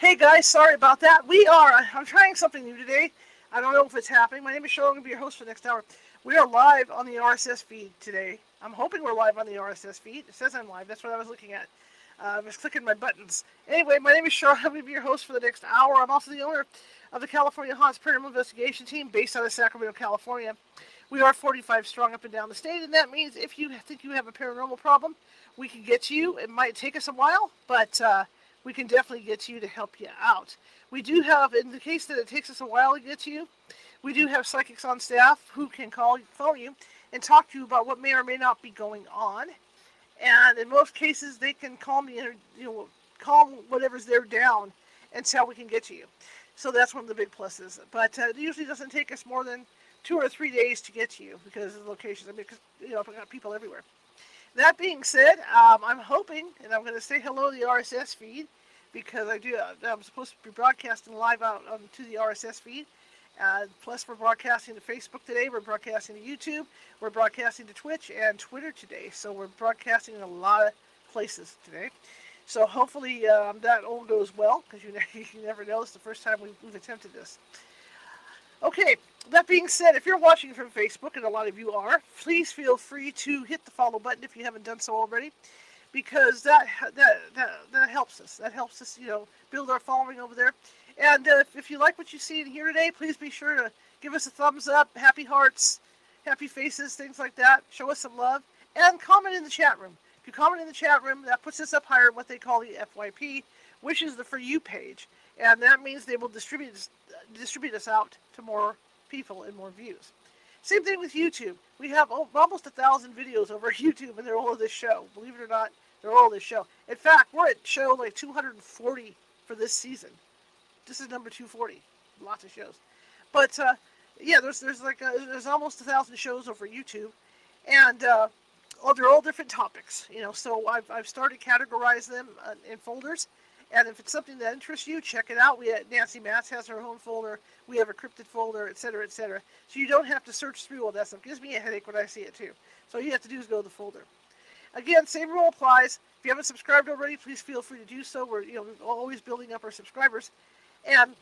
Hey guys, sorry about that. I'm trying something new today. I don't know if it's happening. My name is Cheryl. I'm going to be your host for the next hour. We are live on the RSS feed today. I'm hoping we're live on the RSS feed. It says I'm live. That's what I was looking at. I was clicking my buttons. Anyway, my name is Cheryl. I'm going to be your host for the next hour. I'm also the owner of the California Haunts Paranormal Investigation Team based out of Sacramento, California. We are 45 strong up and down the state, and that means if you think you have a paranormal problem, we can get to you. It might take us a while, but we can definitely get to you to help you out. We do have, in the case that it takes us a while to get to you, we do have psychics on staff who can phone you and talk to you about what may or may not be going on. And in most cases, they can calm calm whatever's there down and see how we can get to you. So that's one of the big pluses. But it usually doesn't take us more than 2 or 3 days to get to you because of the locations. Because I've got people everywhere. That being said, I'm hoping, and I'm going to say hello to the RSS feed because I'm supposed to be broadcasting live out to the RSS feed. Plus, we're broadcasting to Facebook today. We're broadcasting to YouTube. We're broadcasting to Twitch and Twitter today. So we're broadcasting in a lot of places today. So hopefully that all goes well because you never know. It's the first time we've attempted this. Okay, that being said, if you're watching from Facebook, and a lot of you are, please feel free to hit the follow button if you haven't done so already, because that helps us. That helps us, build our following over there. And if you like what you see and hear today, please be sure to give us a thumbs up, happy hearts, happy faces, things like that. Show us some love, and comment in the chat room. If you comment in the chat room, that puts us up higher in what they call the FYP, which is the For You page. And that means they will distribute us out to more people and more views. Same thing with YouTube. We have almost 1,000 videos over YouTube, and they're all of this show. Believe it or not, they're all of this show. In fact, we're at show like 240 for this season. This is number 240. Lots of shows. But there's almost 1,000 shows over YouTube, and they're all different topics. So I've started categorize them in folders. And if it's something that interests you, check it out. Nancy Matz has her own folder. We have a cryptid folder, etc., etc. So you don't have to search through all that stuff. It gives me a headache when I see it, too. So all you have to do is go to the folder. Again, same rule applies. If you haven't subscribed already, please feel free to do so. We're always building up our subscribers. And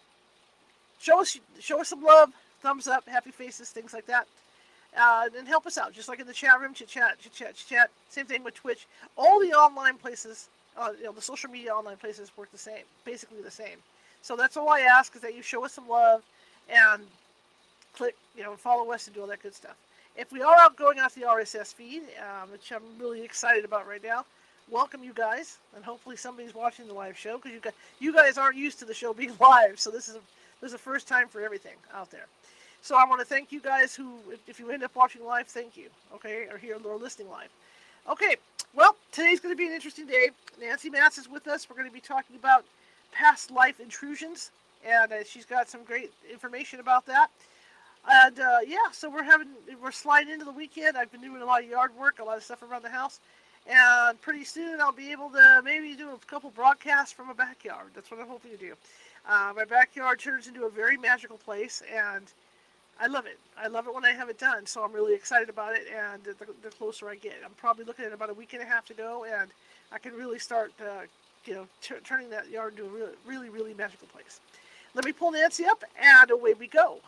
show us some love, thumbs up, happy faces, things like that. And help us out, just like in the chat room, chit-chat. Same thing with Twitch. All the online places, the social media online places work the same, basically the same. So that's all I ask is that you show us some love and click, follow us and do all that good stuff. If we are going off the RSS feed, which I'm really excited about right now, welcome you guys, and hopefully somebody's watching the live show because you guys aren't used to the show being live, so this is a first time for everything out there. So I want to thank you guys who, if you end up watching live, thank you, okay, or listening live. Okay, well, today's going to be an interesting day. Nancy Matz is with us. We're going to be talking about past life intrusions, and she's got some great information about that. And so we're sliding into the weekend. I've been doing a lot of yard work, a lot of stuff around the house, and pretty soon I'll be able to maybe do a couple broadcasts from a backyard. That's what I'm hoping to do. My backyard turns into a very magical place, and I love it. I love it when I have it done, so I'm really excited about it, and the closer I get. I'm probably looking at about a week and a half to go, and I can really start, turning that yard into a really, really, really magical place. Let me pull Nancy up, and away we go.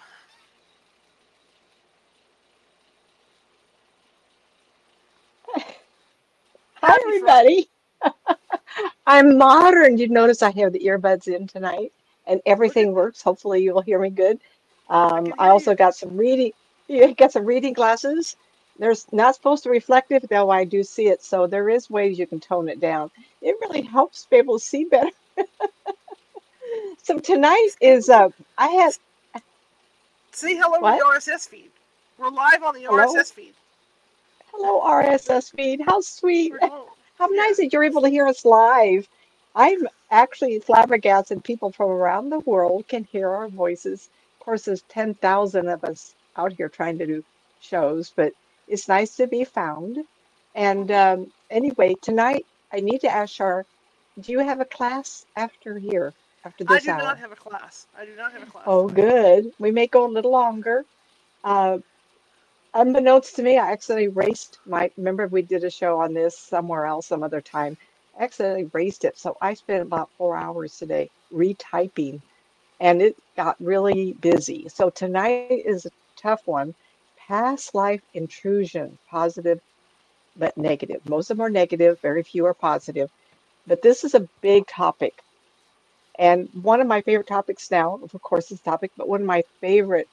Hi, everybody. I'm modern. You notice I have the earbuds in tonight, and everything works. Hopefully, you'll hear me good. I also got some reading. You got some reading glasses. There's not supposed to reflect it, though I do see it. So there is ways you can tone it down. It really helps be able to see better. So tonight is I had. Say hello to the RSS feed. We're live on the RSS feed. Hello, RSS feed. How sweet. How nice that you're able to hear us live. I'm actually flabbergasted. People from around the world can hear our voices. Of course, there's 10,000 of us out here trying to do shows, but it's nice to be found. And anyway, tonight I need to ask Shar, do you have a class after this hour? I do not have a class. Oh, good. We may go a little longer. Unbeknownst to me, I accidentally erased remember we did a show on this somewhere else some other time, accidentally erased it. So I spent about 4 hours today retyping, and it got really busy. So tonight is a tough one. Past life intrusion, positive but negative. Most of them are negative, very few are positive. But this is a big topic. And one of my favorite topics now, of course, this topic, but one of my favorite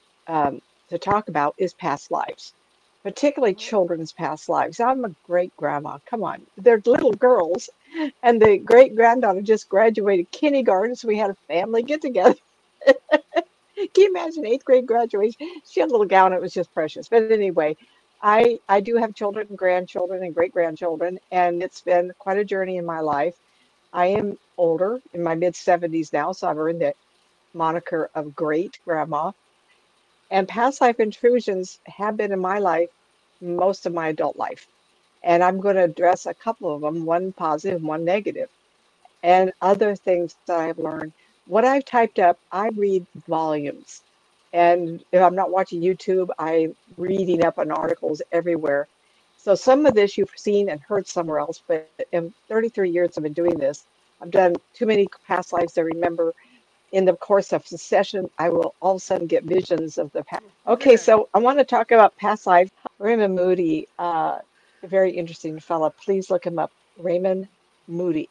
to talk about is past lives, particularly Mhm. children's past lives. I'm a great grandma. Come on, they're little girls, and the great granddaughter just graduated kindergarten, so we had a family get together. Can you imagine eighth grade graduation? She had a little gown. It was just precious. But anyway, I do have children, grandchildren, and great grandchildren, and it's been quite a journey in my life. I am older, in my mid 70s now, so I've earned the moniker of great grandma. And past life intrusions have been in my life most of my adult life. And I'm going to address a couple of them, one positive, one negative, and other things that I've learned. What I've typed up, I read volumes. And if I'm not watching YouTube, I'm reading up on articles everywhere. So some of this you've seen and heard somewhere else, but in 33 years I've been doing this, I've done too many past lives to remember. In the course of the session, I will all of a sudden get visions of the past. Okay, so I want to talk about past lives. Raymond Moody, a very interesting fella. Please look him up. Raymond Moody,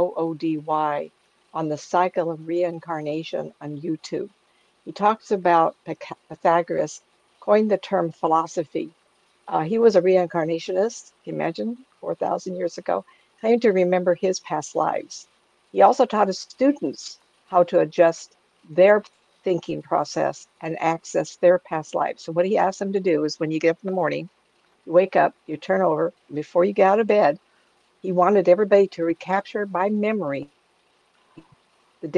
Moody, on the cycle of reincarnation on YouTube. He talks about Pythagoras coined the term philosophy. He was a reincarnationist, can you imagine, 4,000 years ago, claimed to remember his past lives. He also taught his students how to adjust their thinking process and access their past lives. So, what he asked them to do is when you get up in the morning, you wake up, you turn over, before you get out of bed, he wanted everybody to recapture by memory the day before.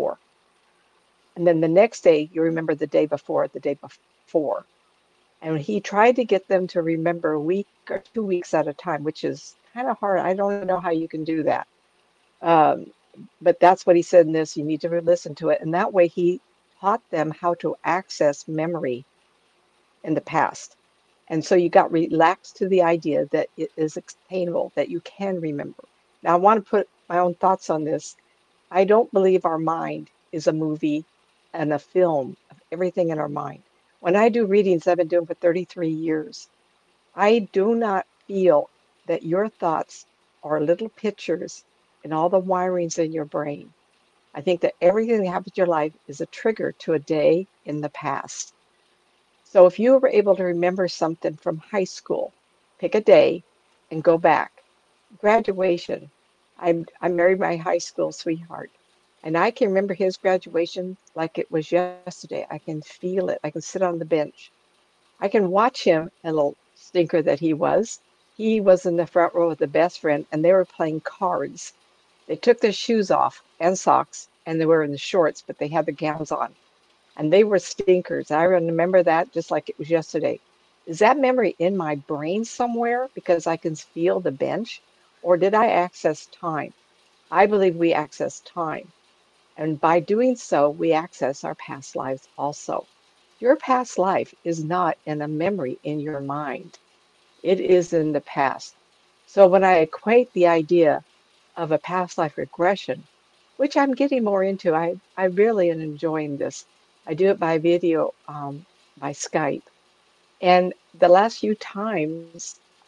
And then the next day, you remember the day before, the day before. And he tried to get them to remember a week or 2 weeks at a time, which is kind of hard. I don't even know how you can do that. Um, but that's what he said in this. You need to listen to it. And that way, he taught them how to access memory in the past. And so you got relaxed to the idea that it is attainable, that you can remember. Now, I want to put my own thoughts on this. I don't believe our mind is a movie and a film of everything in our mind. When I do readings I've been doing for 33 years, I do not feel that your thoughts are little pictures in all the wirings in your brain. I think that everything that happens in your life is a trigger to a day in the past. So if you were able to remember something from high school, pick a day and go back. Graduation. I married my high school sweetheart, and I can remember his graduation like it was yesterday. I can feel it. I can sit on the bench. I can watch him, a little stinker that he was. He was in the front row with the best friend, and they were playing cards. They took their shoes off and socks, and they were in the shorts, but they had the gowns on. And they were stinkers. I remember that just like it was yesterday. Is that memory in my brain somewhere because I can feel the bench? Or did I access time? I believe we access time. And by doing so, we access our past lives also. Your past life is not in a memory in your mind, it is in the past. So when I equate the idea of a past life regression, which I'm getting more into, I really am enjoying this. I do it by video, by Skype. And the last few times,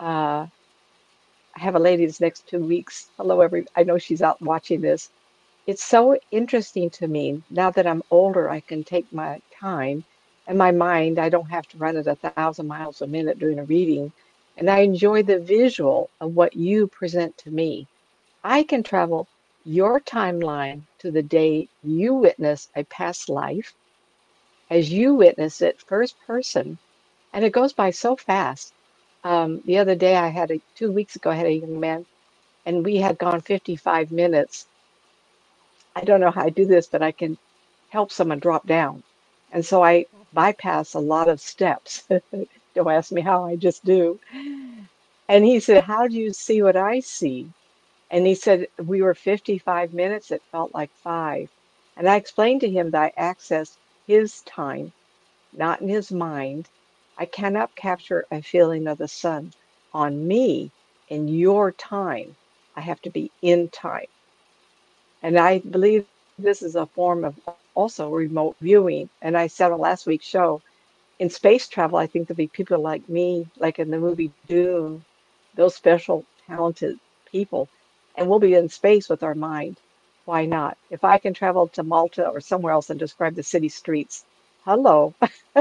I have a lady that's next 2 weeks. Hello, I know she's out watching this. It's so interesting to me now that I'm older, I can take my time and my mind, I don't have to run at 1,000 miles a minute doing a reading. And I enjoy the visual of what you present to me. I can travel your timeline to the day you witness a past life as you witness it first person. And it goes by so fast. The other day, 2 weeks ago, I had a young man, and we had gone 55 minutes. I don't know how I do this, but I can help someone drop down. And so I bypass a lot of steps. Don't ask me how, I just do. And he said, how do you see what I see? And he said, we were 55 minutes, it felt like five. And I explained to him that I accessed his time, not in his mind. I cannot capture a feeling of the sun on me in your time. I have to be in time. And I believe this is a form of also remote viewing. And I said on last week's show, in space travel, I think there'll be people like me, like in the movie Dune, those special, talented people, and we'll be in space with our mind. Why not? If I can travel to Malta or somewhere else and describe the city streets, hello,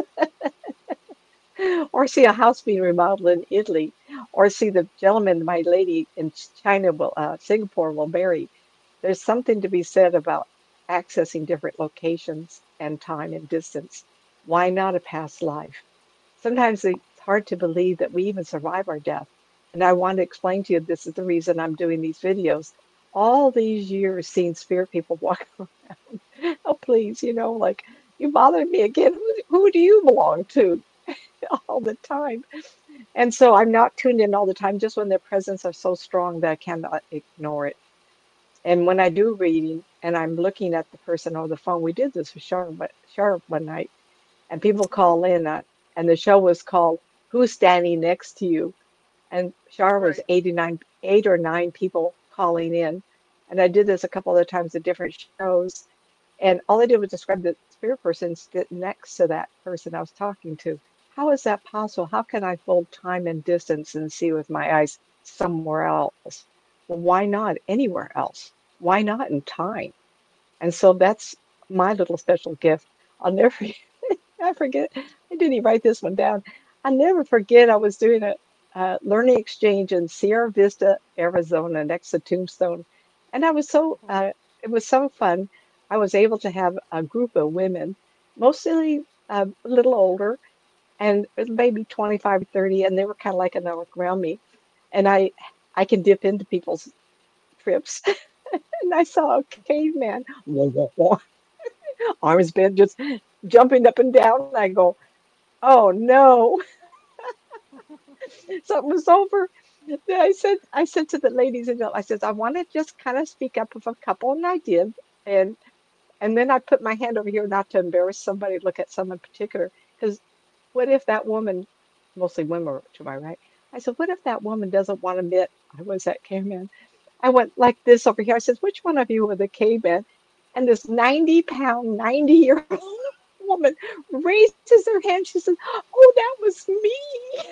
or see a house being remodeled in Italy, or see the gentleman my lady in China will, Singapore will marry. There's something to be said about accessing different locations and time and distance. Why not a past life? Sometimes it's hard to believe that we even survive our death. And I want to explain to you this is the reason I'm doing these videos. All these years seeing spirit people walk around. Oh, please, like you bothered me again. Who do you belong to all the time? And so I'm not tuned in all the time, just when their presence are so strong that I cannot ignore it. And when I do reading and I'm looking at the person over the phone, we did this with Shar one night, and people Mhm. call in, and the show was called "Who's Standing Next to You?" And Shar was Right. 8 or 9 people calling in, and I did this a couple of times at different shows, and all I did was describe the spirit person sit next to that person I was talking to. How is that possible? How can I fold time and distance and see with my eyes somewhere else? Well, why not anywhere else? Why not in time? And so that's my little special gift. I'll never forget, I forget, I didn't even write this one down. I'll never forget I was doing a learning exchange in Sierra Vista, Arizona, next to Tombstone. And Mhm. it was so fun. I was able to have a group of women, mostly a little older, and maybe 25, 30, and they were kind of like an elk around me. And I can dip into people's trips. And I saw a caveman, wah, wah, wah, arms bent, just jumping up and down. And I go, oh no, something was over. I said to the ladies, I said, I want to just kind of speak up with a couple, and I did. And and then I put my hand over here, not to embarrass somebody, look at someone particular, because what if that woman, mostly women were to my right, I said, what if that woman doesn't want to admit I was that caveman? I went like this over here. I said, which one of you were the caveman? And this 90-pound, 90-year-old woman raises her hand. She says, oh, that was me.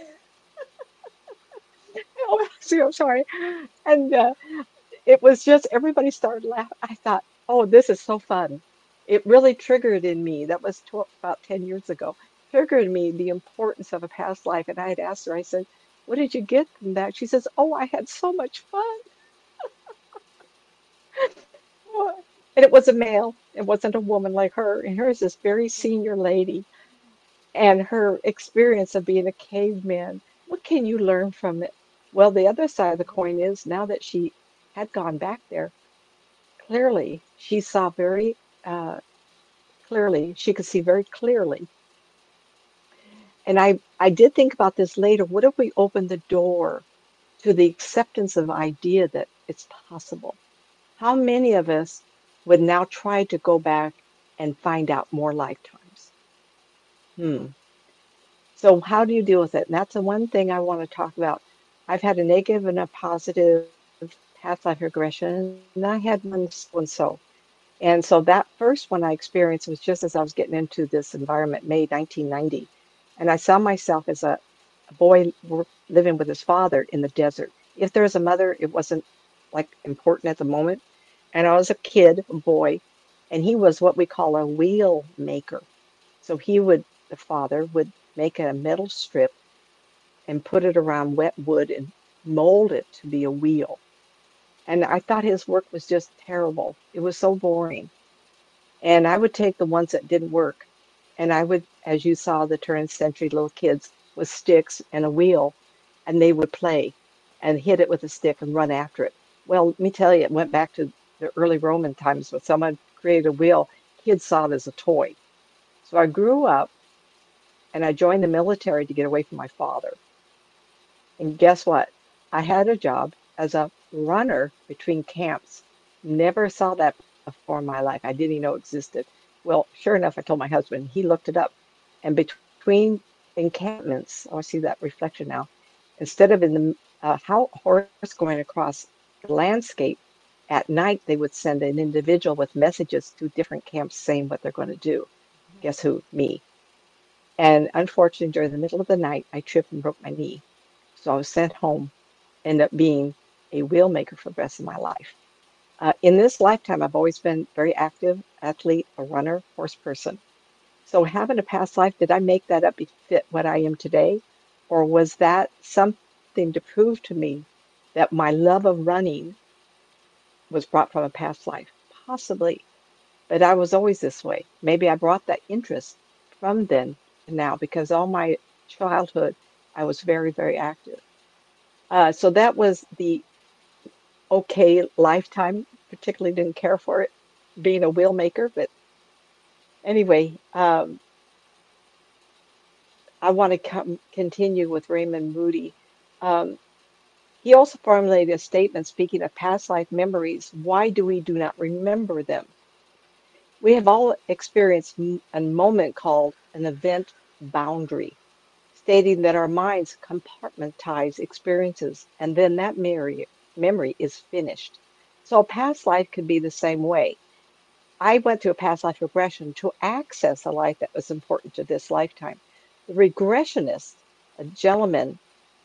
Oh, see, I'm sorry. And it was just everybody started laughing. I thought, oh, this is so fun. It really triggered in me. That was about 10 years ago. Triggered in me the importance of a past life. And I had asked her, I said, what did you get from that? She says, oh, I had so much fun. Oh, and it was a male. It wasn't a woman like her. And here's this very Mhm. senior lady and her experience of being a caveman. What can you learn from it? Well, the other side of the Mhm. coin is now that she had gone back there, clearly she saw very uh, clearly, she could see very clearly. And I did think about this later. What if we open the door to the acceptance of idea that it's possible? How many of us would now try to go back and find out more lifetimes? Mhm. Hmm. So how do you deal with it? And that's the one thing I want to talk about. I've had a negative and a positive past life regression, and I had one so and so. And so that first one I experienced was just as I was getting into this environment, May 1990. And I saw myself as a boy living with his father in the desert. If there was a mother, it wasn't like important at the moment. And I was a kid, a boy, and he was what we call a wheel maker. So the father would make a metal strip and put it around wet wood and mold it to be a wheel. And I thought his work was just terrible. It was so boring. And I would take the ones that didn't work, and I would, as you saw, the turn century little kids with sticks and a wheel, and they would play and hit it with a stick and run after it. Well, let me tell you, it went back to the early Roman times when someone created a wheel, kids saw it as a toy. So I grew up and I joined the military to get away from my father. And guess what? I had a job as a runner between camps. Never saw that before in my life. I didn't even know it existed. Well, sure enough, I told my husband. He looked it up. And between encampments, oh, I see that reflection now. Instead of in the horse going across the landscape. At night, they would send an individual with messages to different camps saying what they're going to do. Guess who? Me. And unfortunately, during the middle of the night, I tripped and broke my knee. So I was sent home, ended up being a wheel maker for the rest of my life. In this lifetime, I've always been very active, athlete, a runner, horse person. So having a past life, did I make that up to fit what I am today? Or was that something to prove to me that my love of running was brought from a past life? Possibly, but I was always this way. Maybe I brought that interest from then to now because all my childhood I was very, very active. So that was the okay lifetime. Particularly didn't care for it being a wheel maker, but anyway, I want to continue with Raymond Moody. Um, he also formulated a statement speaking of past life memories. Why do we do not remember them? We have all experienced a moment called an event boundary, stating that our minds compartmentalize experiences and then that memory is finished. So a past life could be the same way. I went through a past life regression to access a life that was important to this lifetime. The regressionist, a gentleman,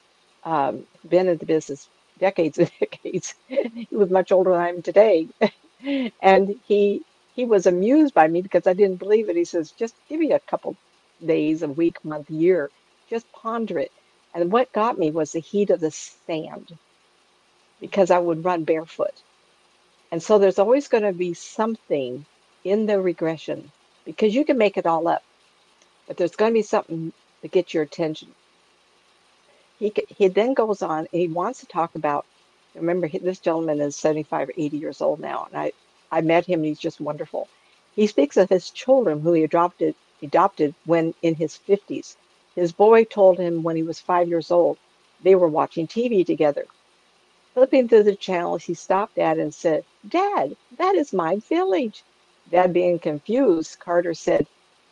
been in the business decades and decades. He was much older than I am today. And he was amused by me because I didn't believe it. He says, just give me a couple days, a week, month, year, just ponder it. And what got me was the heat of the sand because I would run barefoot. And so there's always going to be something in the regression because you can make it all up, but there's going to be something to get your attention. He then goes on and he wants to talk about, remember, this gentleman is 75 or 80 years old now, and I met him, and he's just wonderful. He speaks of his children who he adopted when in his 50s. His boy told him when he was 5 years old, they were watching TV together. Flipping through the channels, he stopped Dad and said, Dad, that is my village. Dad being confused, Carter said,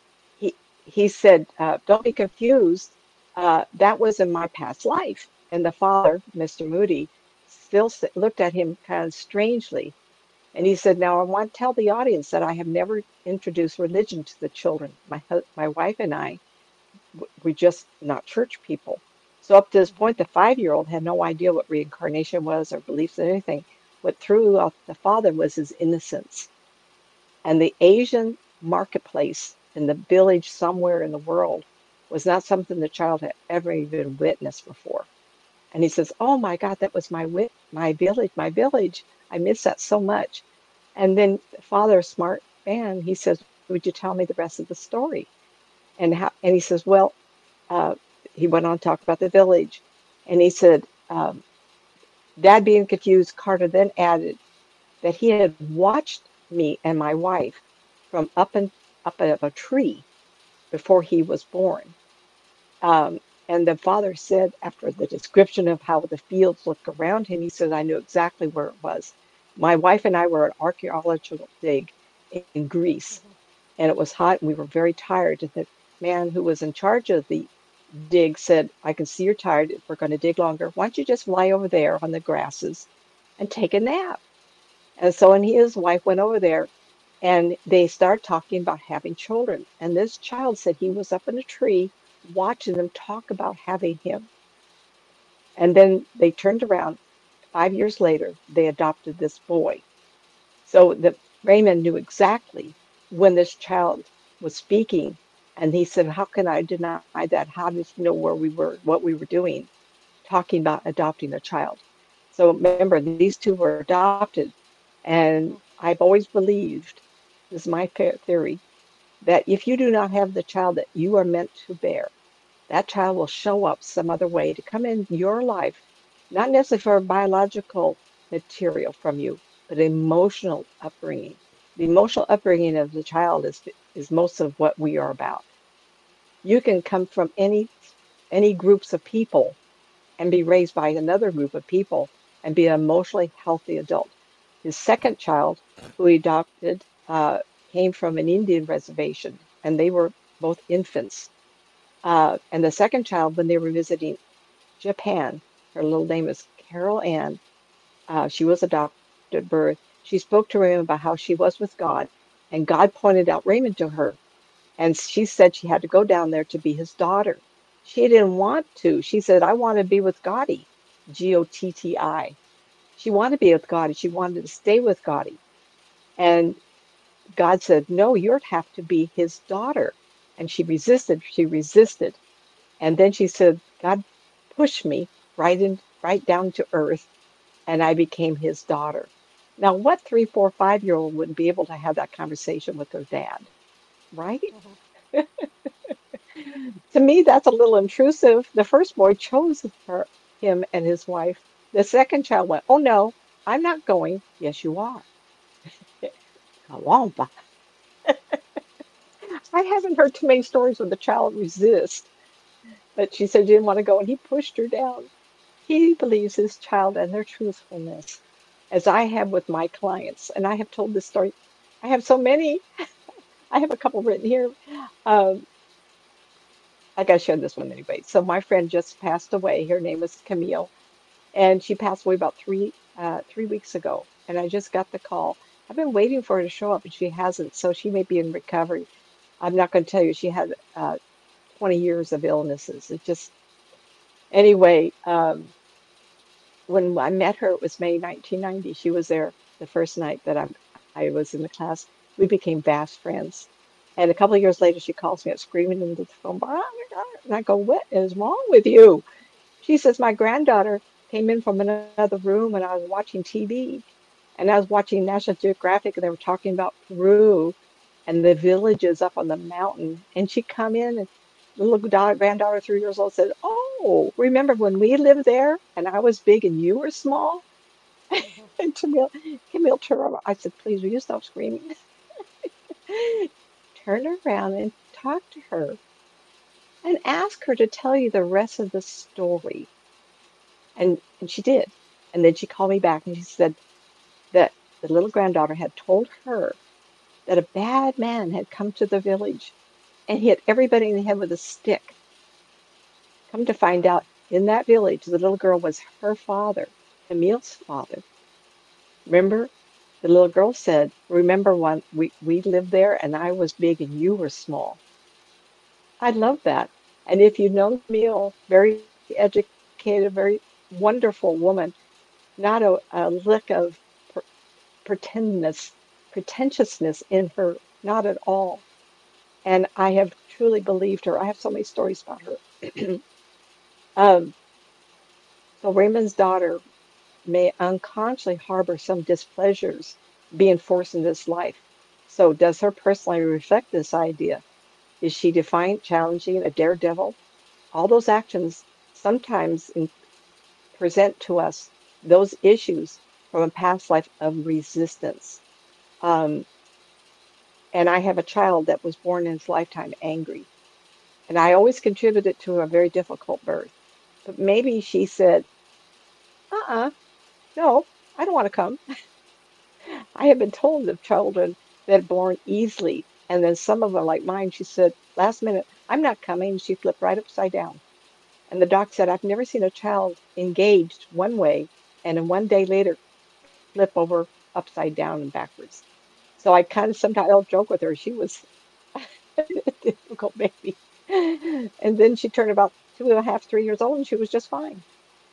he said, don't be confused. That was in my past life. And the father, Mr. Moody, still looked at him kind of strangely. And he said, now I want to tell the audience that I have never introduced religion to the children. My wife and I, we just not church people. So up to this point, the 5-year-old had no idea what reincarnation was or beliefs in anything. What threw off the father was his innocence. And the Asian marketplace in the village somewhere in the world was not something the child had ever even witnessed before. And he says, "Oh my God, that was my village, my village. I miss that so much." And then the father, a smart man, he says, "Would you tell me the rest of the story?" And he says, "Well," uh, he went on to talk about the village, and he said, Dad being confused, Carter then added that he had watched me and my wife from up of a tree before he was born. And the father said, after the description of how the fields looked around him, he said, I knew exactly where it was. My wife and I were at an archaeological dig in Greece, and it was hot, and we were very tired. And the man who was in charge of the dig said, I can see you're tired. If we're going to dig longer, why don't you just lie over there on the grasses and take a nap? And so, and he and his wife went over there and they started talking about having children. And this child said he was up in a tree watching them talk about having him. And then they turned around. 5 years later, they adopted this boy. So that Raymond knew exactly when this child was speaking. And he said, how can I deny that? How did he know where we were, what we were doing, talking about adopting a child? So remember, these two were adopted. And I've always believed, this is my theory, that if you do not have the child that you are meant to bear, that child will show up some other way to come in your life, not necessarily for biological material from you, but emotional upbringing. The emotional upbringing of the child is most of what we are about. You can come from any groups of people and be raised by another group of people and be an emotionally healthy adult. His second child, who he adopted, came from an Indian reservation, and they were both infants. And the second child, when they were visiting Japan, her little name is Carol Ann. She was adopted at birth. She spoke to Raymond about how she was with God, and God pointed out Raymond to her. And she said she had to go down there to be his daughter. She didn't want to. She said, I want to be with Gotti, Gotti. She wanted to be with Gotti. She wanted to stay with Gotti. And God said, no, you'd have to be his daughter. And she resisted. She resisted. And then she said, God pushed me right down to earth, and I became his daughter. Now, what 3, 4, 5-year-old wouldn't be able to have that conversation with their dad, right? Mhm. To me, that's a little intrusive. The first boy chose him and his wife. The second child went, oh no, I'm not going. Yes, you are. Kawampa. I haven't heard too many stories where the child resists, but she said she didn't want to go and he pushed her down. He believes his child and their truthfulness, as I have with my clients. And I have told this story. I have so many. I have a couple written here. Um, I got to share this one anyway. So my friend just passed away. Her name was Camille, and she passed away about 3 weeks ago. And I just got the call. I've been waiting for her to show up, and she hasn't. So she may be in recovery. I'm not going to tell you she had 20 years of illnesses. It just anyway. When I met her, it was May 1990. She was there the first night that I was in the class. We became fast friends. And a couple of years later, she calls me up screaming into the phone, bar, oh my God. And I go, what is wrong with you? She says, my granddaughter came in from another room and I was watching TV and I was watching National Geographic and they were talking about Peru and the villages up on the mountain. And she come in and the little granddaughter, 3 years old, said, oh, remember when we lived there and I was big and you were small? Mhm. And Camille turned around. I said, please, will you stop screaming? Turn around and talk to her and ask her to tell you the rest of the story. And she did. And then she called me back and she said that the little granddaughter had told her that a bad man had come to the village and hit everybody in the head with a stick. Come to find out, in that village, the little girl was her father, Camille's father. Remember? The little girl said, remember when we lived there and I was big and you were small. I love that. And if you've known Camille, very educated, very wonderful woman, not a lick of per- pretendness, pretentiousness in her, not at all. And I have truly believed her. I have so many stories about her. um, so Raymond's daughter may unconsciously harbor some displeasures being forced into this life. So does her personality reflect this idea? Is she defiant, challenging, a daredevil? All those actions sometimes present to us those issues from a past life of resistance. Um, and I have a child that was born in his lifetime angry. And I always contributed to a very difficult birth. But maybe she said, uh-uh, no, I don't want to come. I have been told of children that are born easily. And then some of them, like mine, she said, last minute, I'm not coming. She flipped right upside down. And the doc said, I've never seen a child engaged one way and then one day later flip over upside down and backwards. So I kind of sometimes I'll joke with her. She was a difficult baby. And then she turned about 2.5, 3 years old and she was just fine.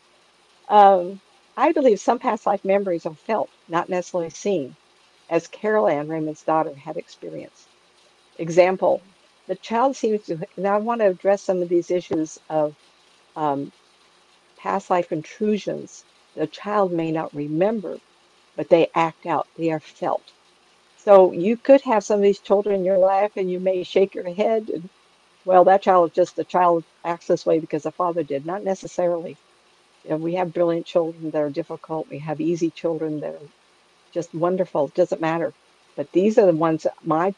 Um, I believe some past life memories are felt, not necessarily seen, as Carol Ann Raymond's daughter had experienced. Example, the child seems to, now I want to address some of these issues of um, past life intrusions. The child may not remember, but they act out, they are felt. So you could have some of these children in your life and you may shake your head and, well, that child is just the child acts this way because the father did. Not necessarily. You know, we have brilliant children that are difficult. We have easy children that are just wonderful. It doesn't matter. But these are the ones that my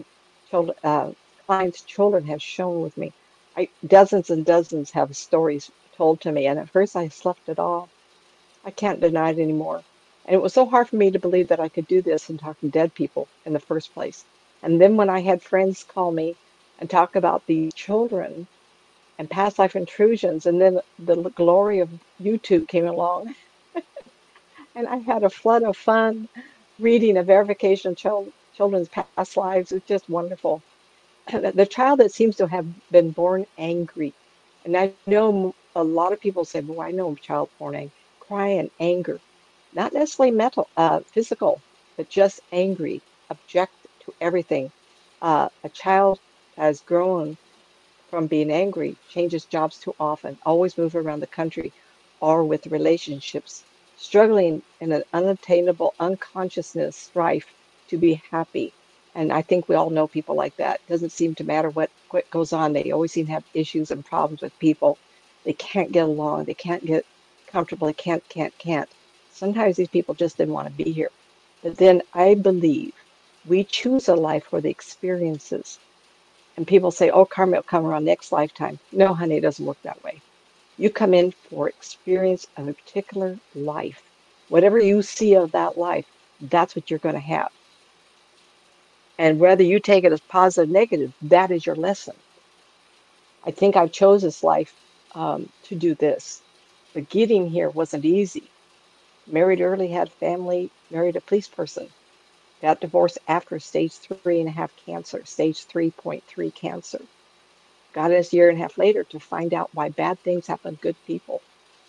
clients' children have shown with me. Dozens and dozens have stories told to me, and at first I slept it off. I can't deny it anymore. And it was so hard for me to believe that I could do this and talk to dead people in the first place. And then when I had friends call me and talk about these children and past life intrusions, and then the glory of YouTube came along, And I had a flood of fun reading a verification of children's past lives. It's just wonderful. The child that seems to have been born angry. And I know a lot of people say, well, I know a child born angry, cry and anger, not necessarily physical, but just angry, object to everything. A child has grown from being angry, changes jobs too often, always move around the country, or with relationships, struggling in an unattainable unconsciousness strife to be happy. And I think we all know people like that. It doesn't seem to matter what goes on. They always seem to have issues and problems with people. They can't get along. They can't get comfortable. They can't. Sometimes these people just didn't want to be here. But then I believe we choose a life for the experiences, and people say, oh, karma will come around next lifetime. No, honey, it doesn't work that way. You come in for experience of a particular life. Whatever you see of that life, that's what you're going to have. And whether you take it as positive or negative, that is your lesson. I think I chose this life to do this. But getting here wasn't easy. Married early, had family, married a police person. Got divorced after stage 3.5 cancer, stage 3.3 cancer. Got us a year and a half later to find out why bad things happen to good people.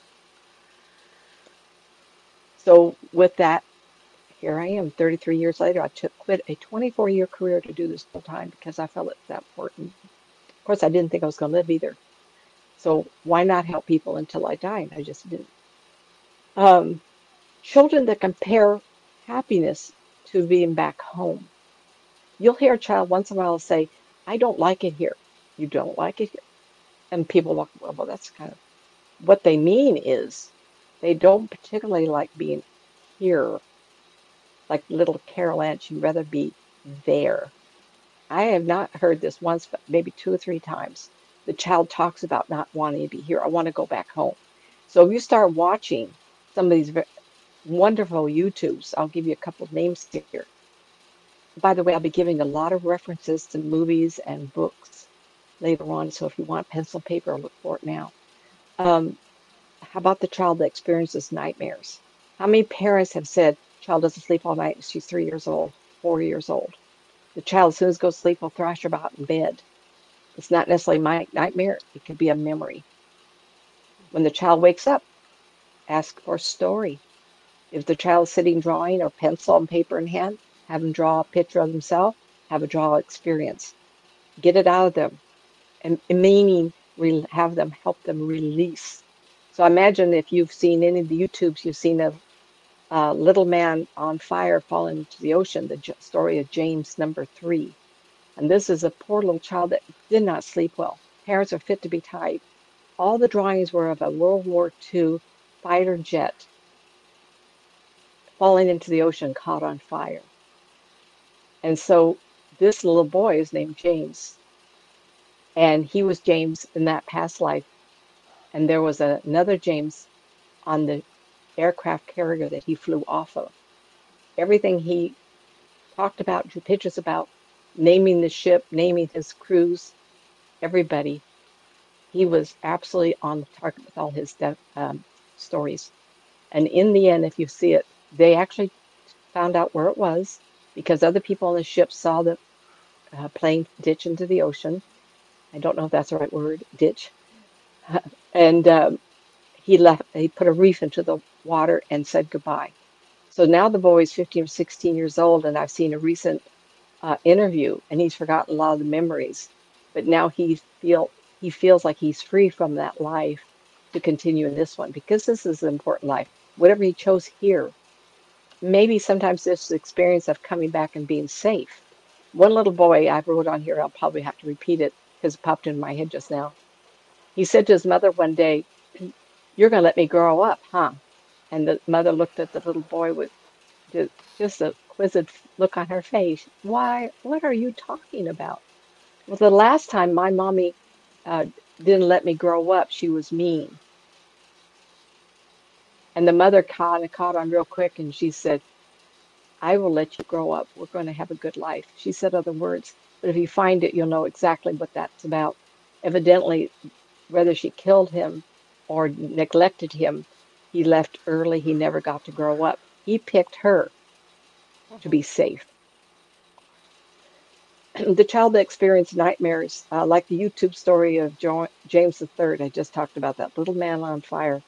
So with that, here I am 33 years later. I quit a 24-year career to do this full time because I felt it's that important. Of course, I didn't think I was going to live either. So why not help people until I die? And I just didn't. Um, Children that compare happiness to being back home. You'll hear a child once in a while say, I don't like it here. You don't like it here. And people look, well, that's kind of what they mean is they don't particularly like being here, like little Carol Ann. She'd rather be there. I have not heard this once, but maybe two or three times. The child talks about not wanting to be here. I want to go back home. So if you start watching some of these wonderful YouTubes, I'll give you a couple of names here. By the way, I'll be giving a lot of references to movies and books later on. So if you want pencil and paper, look for it now. Um, How about the child that experiences nightmares? How many parents have said, child doesn't sleep all night, she's 3 years old, 4 years old? The child, as soon as it goes to sleep, will thrash about in bed. It's not necessarily my nightmare, it could be a memory. When the child wakes up, ask for a story. If the child's sitting drawing or pencil and paper in hand, have them draw a picture of themselves, have a draw experience. Get it out of them. And meaning, have them help them release. So imagine if you've seen any of the YouTubes, you've seen a little man on fire falling into the ocean, the story of James number 3. And this is a poor little child that did not sleep well. Parents are fit to be tied. All the drawings were of a World War II fighter jet falling into the ocean, caught on fire. And so this little boy is named James, and he was James in that past life. And there was another James on the aircraft carrier that he flew off of. Everything he talked about, drew pictures about, naming the ship, naming his crews, everybody. He was absolutely on the target with all his stories. And in the end, if you see it, they actually found out where it was because other people on the ship saw the plane ditch into the ocean. I don't know if that's the right word, ditch. And he put a reef into the water and said goodbye. So now the boy is 15 or 16 years old, and I've seen a recent interview, and he's forgotten a lot of the memories. But now he feels like he's free from that life to continue in this one because this is an important life. Whatever he chose here, maybe sometimes this experience of coming back and being safe. One little boy I wrote on here, I'll probably have to repeat it because it popped into my head just now. He said to his mother one day, you're going to let me grow up, huh? And the mother looked at the little boy with just a quizzed look on her face. Why? What are you talking about? Well, the last time my mommy uh, didn't let me grow up, she was mean. And the mother caught on real quick and she said, I will let you grow up. We're going to have a good life. She said other words, but if you find it, you'll know exactly what that's about. Evidently, whether she killed him or neglected him, He left early. He never got to grow up. He picked her to Mhm. be safe. The child that experienced nightmares, like the YouTube story of James III, I just talked about that little man on fire,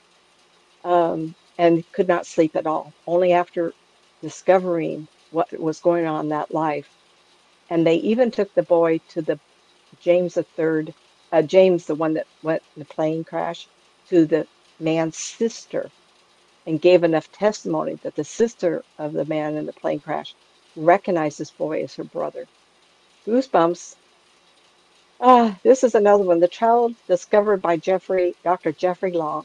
and could not sleep at all. Only after discovering what was going on in that life. And they even took the boy to the James III, James, the one that went in the plane crash, to the man's sister and gave enough testimony that the sister of the man in the plane crash recognized this boy as her brother. Goosebumps. This is another one. The child discovered by Dr. Jeffrey Long,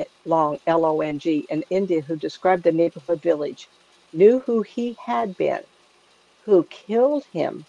Long, in India, who described the neighborhood village, knew who he had been, who killed him.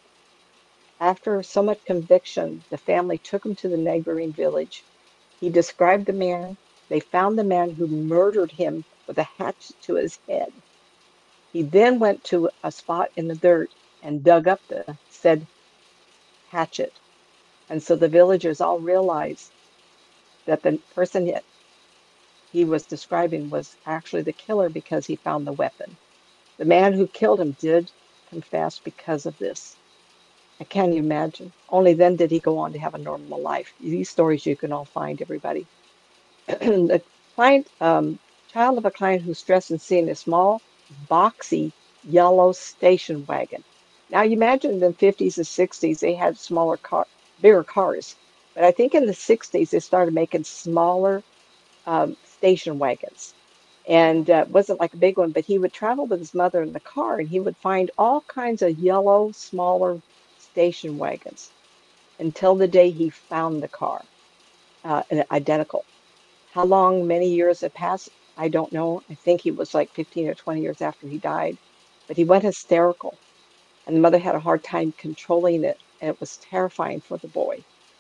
After so much conviction, the family took him to the neighboring village. He described the man. They found the man who murdered him with a hatchet to his head. He then went to a spot in the dirt and dug up the said hatchet. And so the villagers all realized that the person he was describing was actually the killer because he found the weapon. The man who killed him did confess because of this. I can't imagine. Only then did he go on to have a normal life. These stories you can all find, everybody. The client, child of a client who stressed in seeing a small, boxy, yellow station wagon. Now, you imagine in the 50s and 60s, they had bigger cars. But I think in the 60s, they started making smaller station wagons. Mhm. And it wasn't like a big one, but he would travel with his mother in the car and he would find all kinds of yellow, smaller station wagons until the day he found the car, identical. How long, many years had passed, I don't know. I think he was like 15 or 20 years after he died, but he went hysterical, and the mother had a hard time controlling it, and it was terrifying for the boy.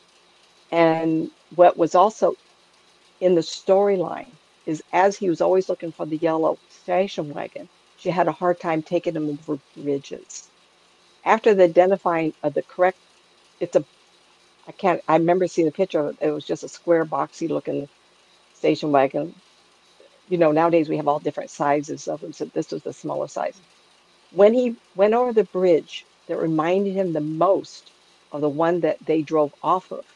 And what was also in the storyline is as he was always looking for the yellow station wagon, she had a hard time taking him over bridges. After the identifying of the correct, it's a, I remember seeing a picture of it. It was just a square, boxy looking station wagon. Nowadays we have all different sizes of them, so this was the smaller size. When he went over the bridge that reminded him the most of the one that they drove off of,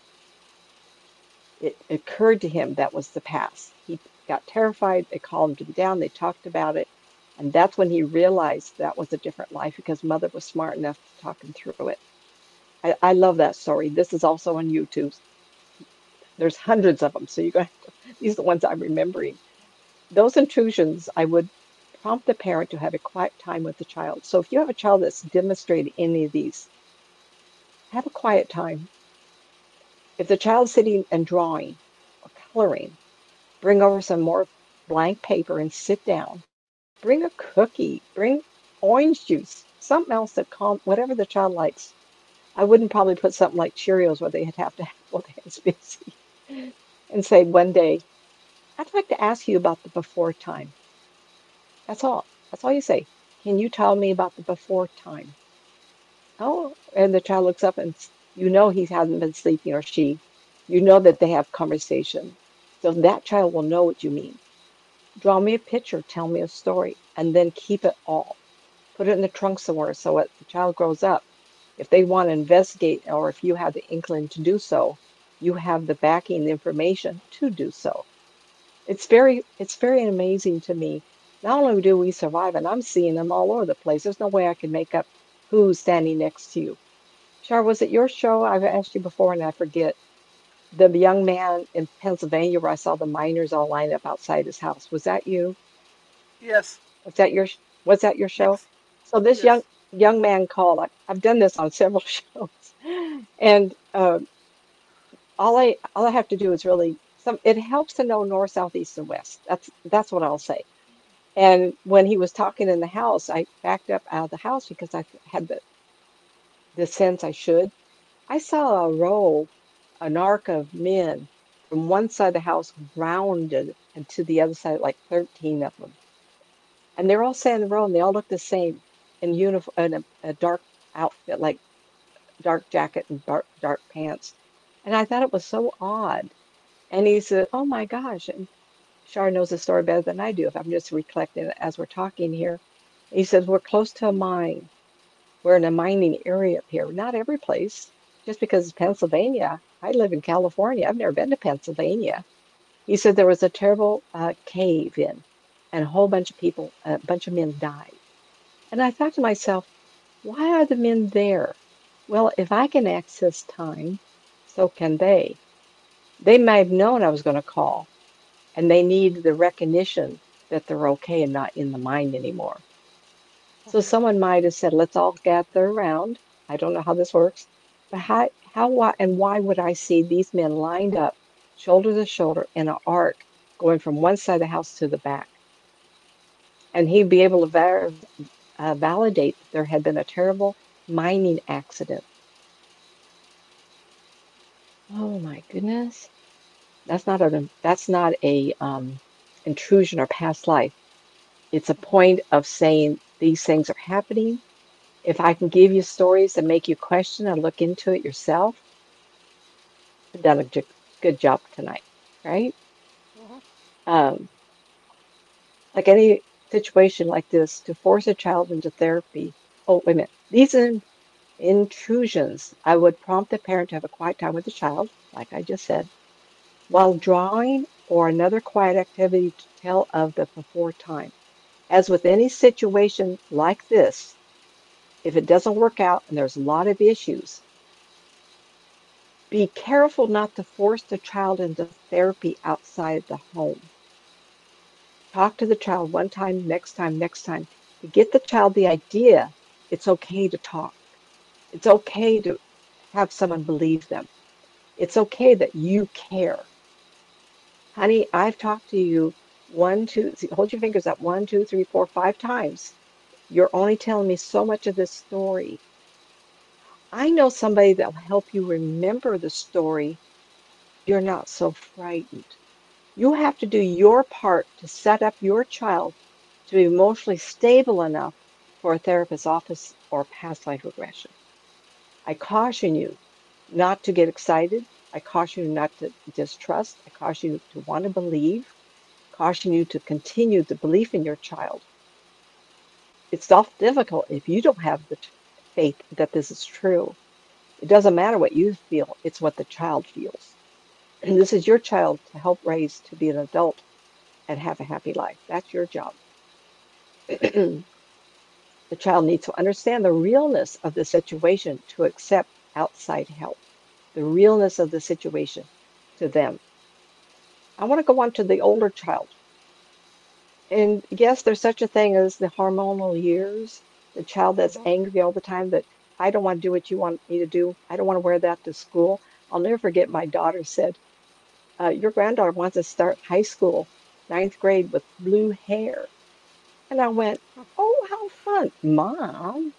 it occurred to him that was the past. He got terrified. They called him down. They talked about it. And that's when he realized that was a different life because mother was smart enough to talk him through it. I love that story. This is also on YouTube. There's hundreds of them. So you're going to, these are the ones I'm remembering. Those intrusions, I would prompt the parent to have a quiet time with the child. So if you have a child that's demonstrated any of these, have a quiet time. If the child's sitting and drawing or coloring, bring over some more blank paper and sit down. Bring a cookie, bring orange juice, something else that calm, whatever the child likes. I wouldn't probably put something like Cheerios where they'd have to have both hands busy and say one day, I'd like to ask you about the before time. That's all. That's all you say. Can you tell me about the before time? Oh, and the child looks up and he hasn't been sleeping or she. You know that they have conversation. So that child will know what you mean. Draw me a picture, tell me a story, and then keep it all. Put it in the trunk somewhere so as the child grows up, if they want to investigate or if you have the inkling to do so, you have the backing information to do so. It's very amazing to me. Not only do we survive, and I'm seeing them all over the place. There's no way I can make up who's standing next to you. Char, was it your show? I've asked you before and I forget. The young man in Pennsylvania where I saw the miners all lined up outside his house. Was that you? Yes. Was that your was that your show? Yes. So this young Yes. young man called. I've done this on several shows, and all I have to do is really some. It helps to know north, south, east, and west. That's what I'll say. And when he was talking in the house, I backed up out of the house because I had the sense I should. I saw an arc of men from one side of the house rounded and to the other side, like 13 of them. And they're all standing in a row and they all look the same in uniform, in a dark outfit, like dark jacket and dark pants. And I thought it was so odd. And he said, "Oh my gosh." And Shar knows the story better than I do if I'm just recollecting it as we're talking here. He says, we're close to a mine. We're in a mining area up here. Not every place. Just because it's Pennsylvania. I live in California. I've never been to Pennsylvania. He said there was a terrible cave in, and a whole bunch of people, a bunch of men died. And I thought to myself, why are the men there? Well, if I can access time, so can they. They might have known I was going to call, and they need the recognition that they're okay and not in the mind anymore. So Mhm. someone might have said, let's all gather around. I don't know how this works, but why, and why would I see these men lined up, shoulder to shoulder, in an arc going from one side of the house to the back? And he'd be able to validate that there had been a terrible mining accident. Oh my goodness. That's not a intrusion or past life. It's a Mhm. point of saying these things are happening. If I can give you stories that make you question and look into it yourself, I've done a good job tonight, right? Mhm. Um, like any situation like this, to force a child into therapy. Oh, wait a minute. These intrusions, I would prompt the parent to have a quiet time with the child, like I just said, while drawing or another quiet activity to tell of the before time. As with any situation like this, if it doesn't work out and there's a lot of issues, be careful not to force the child into therapy outside the home. Talk to the child one time, next time, to get the child the idea it's okay to talk. It's okay to have someone believe them. It's okay that you care. Honey, I've talked to you one, two, see, hold your fingers up, one, two, three, four, 5 times. You're only telling me so much of this story. I know somebody that'll help you remember the story. You're not so frightened. You have to do your part to set up your child to be emotionally stable enough for a therapist's office or past life regression. I caution you not to get excited. I caution you not to distrust. I caution you to want to believe. Caution you to continue the belief in your child. It's often difficult if you don't have the faith that this is true. It doesn't matter what you feel, it's what the child feels. And this is your child to help raise to be an adult and have a happy life. That's your job. The child needs to understand the realness of the situation to accept outside help, the realness of the situation to them. I want to go on to the older child. And yes, there's such a thing as the hormonal years, the child that's Mhm. angry all the time that I don't want to do what you want me to do. I don't want to wear that to school. I'll never forget my daughter said, your granddaughter wants to start high school, ninth grade, with blue hair. And I went, oh, how fun. Mom,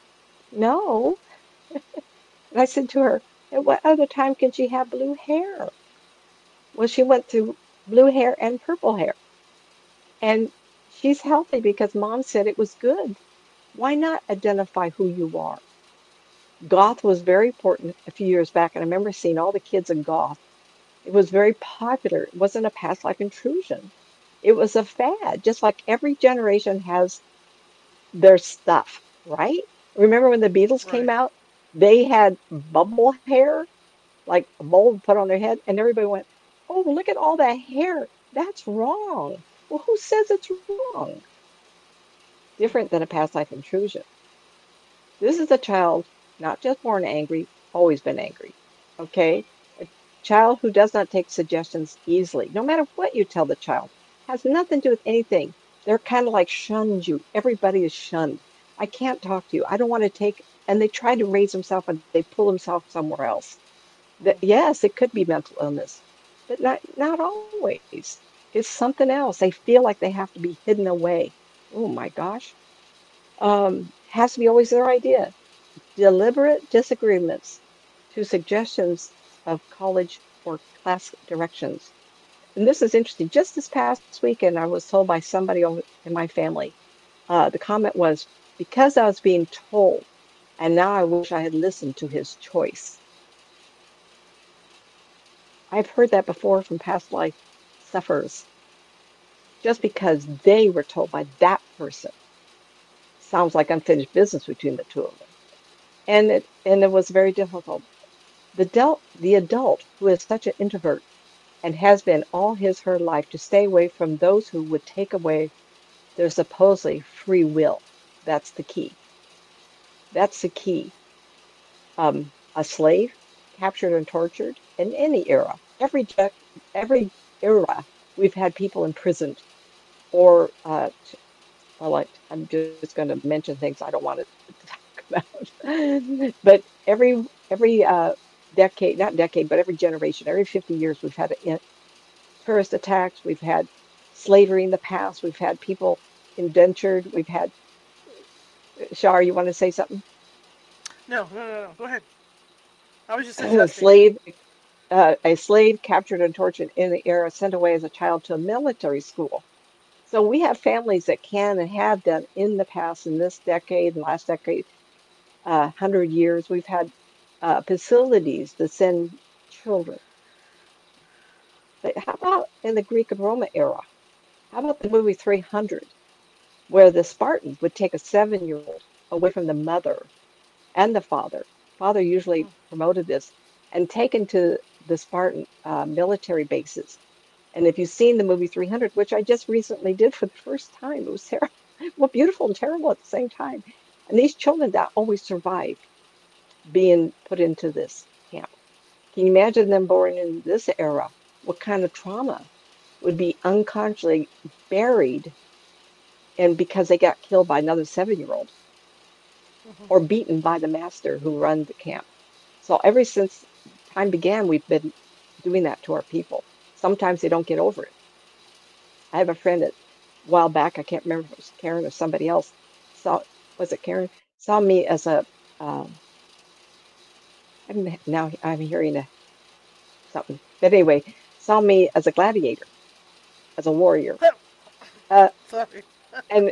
no. And I said to her, at what other time can she have blue hair? Well, she went through blue hair and purple hair. And she's healthy because mom said it was good. Why not identify who you are? Goth was very important a few years back, and I remember seeing all the kids in goth. It was very popular. It wasn't a past life intrusion. It was a fad, just like every generation has their stuff, right? Remember when the Beatles came Right. out? They had bubble hair, like a mold put on their head, and everybody went, oh, look at all that hair. That's wrong. Well, who says it's wrong? Different than a past life intrusion. This is a child not just born angry, always been angry. Okay? A child who does not take suggestions easily, no matter what you tell the child, has nothing to do with anything. They're kind of like shunned you. Everybody is shunned. I can't talk to you. I don't want to take, and they try to raise themselves and they pull themselves somewhere else. That, yes, it could be mental illness, but not always. It's something else. They feel like they have to be hidden away. Oh my gosh. Has to be always their idea. Deliberate disagreements to suggestions of college or class directions. And this is interesting. Just this past weekend, I was told by somebody in my family, the comment was, because I was being told, and now I wish I had listened to his choice. I've heard that before from past life sufferers. just because they were told by that person. Sounds like unfinished business between the two of them. And it was very difficult. The adult who is such an introvert and has been all his her life to stay away from those who would take away their supposedly free will. That's the key. That's the key. A slave, captured and tortured in any era. Every era, we've had people imprisoned or well, I'm just going to mention things I don't want to talk about. But every decade, not decade, but every generation, every 50 years, we've had tourist attacks. We've had slavery in the past. We've had people indentured. We've had Shar. You want to say something? No, no, no, no. Go ahead. I was just suggesting. slave, a slave captured and tortured in the era, sent away as a child to a military school. So we have families that can and have done in the past, in this decade and last decade, 100 years. We've had facilities that send children. But how about in the Greek and Roman era? How about the movie 300, where the Spartans would take a 7-year-old away from the mother and the father? Father usually promoted this and taken to the Spartan military bases. And if you've seen the movie 300, which I just recently did for the first time, it was terrible. Well, beautiful and terrible at the same time. And these children that always survived being put into this camp. Can you imagine them born in this era? What kind of trauma would be unconsciously buried and because they got killed by another 7-year-old or beaten by the master who run the camp? So ever since time began, we've been doing that to our people. Sometimes they don't get over it. I have a friend that a while back, I can't remember if it was Karen or somebody else, saw, was it Karen? Saw me as a, um, now I'm hearing something. But anyway, saw me as a gladiator, as a warrior. Uh, Sorry. and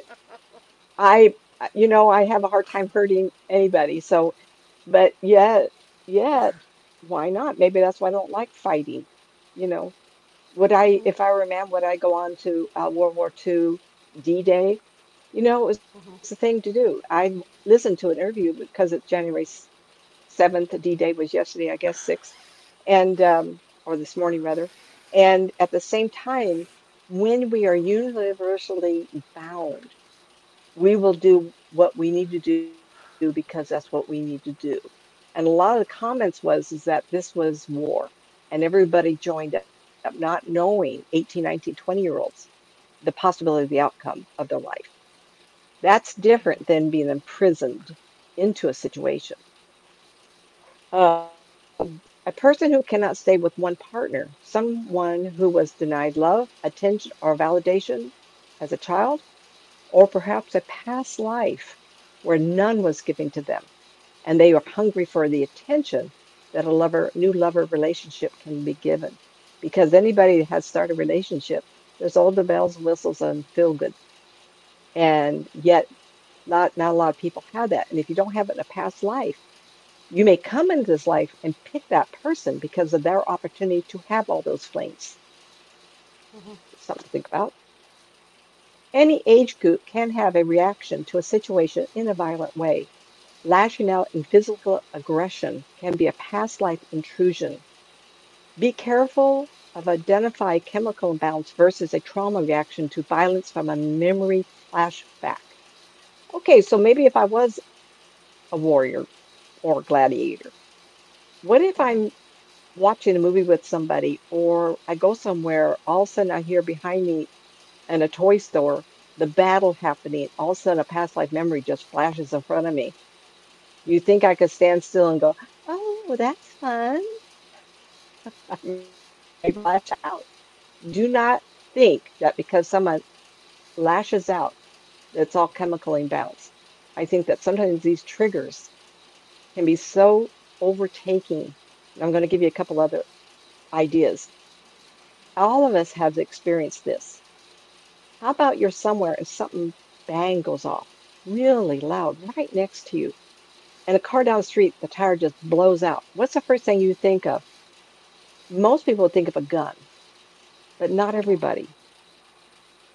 I have a hard time hurting anybody. So, but yet, why not? Maybe that's why I don't like fighting. You know, if I were a man, would I go on to World War II D-Day? It was the thing to do. I listened to an interview because it's January 7th. D-Day was yesterday, I guess, 6th, and or this morning rather. And at the same time, when we are universally bound, we will do what we need to do because that's what we need to do. And a lot of the comments is that this was war, and everybody joined up, not knowing 18, 19, 20-year-olds the possibility of the outcome of their life. That's different than being imprisoned into a situation. A person who cannot stay with one partner, someone who was denied love, attention, or validation as a child, or perhaps a past life where none was given to them, and they are hungry for the attention that new lover relationship can be given. Because anybody that has started a relationship, there's all the bells and whistles and feel good. And yet, not a lot of people have that. And if you don't have it in a past life, you may come into this life and pick that person because of their opportunity to have all those flames. Something to think about. Any age group can have a reaction to a situation in a violent way. Lashing out in physical aggression can be a past life intrusion. Be careful of identify chemical imbalance versus a trauma reaction to violence from a memory flashback. Okay, so maybe if I was a warrior or a gladiator, what if I'm watching a movie with somebody or I go somewhere, all of a sudden I hear behind me in a toy store the battle happening, all of a sudden a past life memory just flashes in front of me. You think I could stand still and go, oh, that's fun? I may lash out. Do not think that because someone lashes out, it's all chemical imbalance. I think that sometimes these triggers can be so overtaking. And I'm going to give you a couple other ideas. All of us have experienced this. How about you're somewhere and something bang goes off really loud right next to you, and a car down the street, the tire just blows out? What's the first thing you think of? Most people would think of a gun, but not everybody.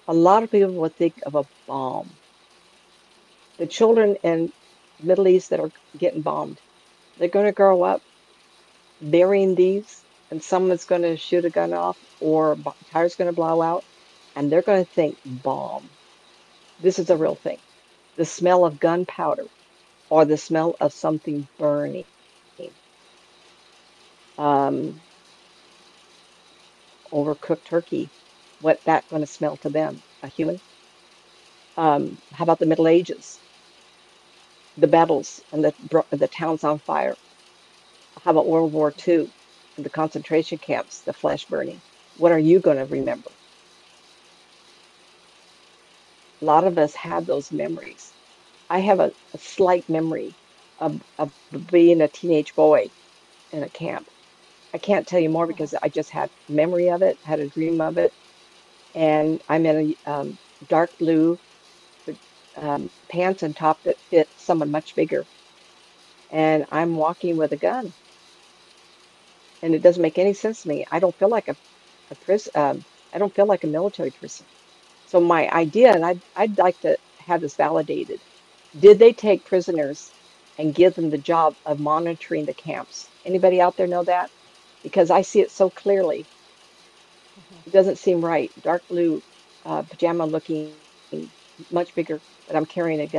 A lot of people would think of a bomb. The children in Middle East that are getting bombed, they're going to grow up burying these, and someone's going to shoot a gun off, or tire's going to blow out, and they're going to think bomb. This is a real thing. The smell of gunpowder or the smell of something burning. Um, Overcooked turkey, what that going to smell to them? A human? How about the Middle Ages? The battles and the towns on fire. How about World War II and the concentration camps, the flesh burning? What are you going to remember? A lot of us have those memories. I have a slight memory of being a teenage boy in a camp. I can't tell you more because I just had memory of it, had a dream of it, and I'm in a dark blue pants and top that fit someone much bigger, and I'm walking with a gun, and it doesn't make any sense to me. I don't feel like a I don't feel like a military person. So my idea, and I'd like to have this validated. Did they take prisoners and give them the job of monitoring the camps? Anybody out there know that? Because I see it so clearly. It doesn't seem right. Dark blue pajama looking much bigger, but I'm carrying a gun.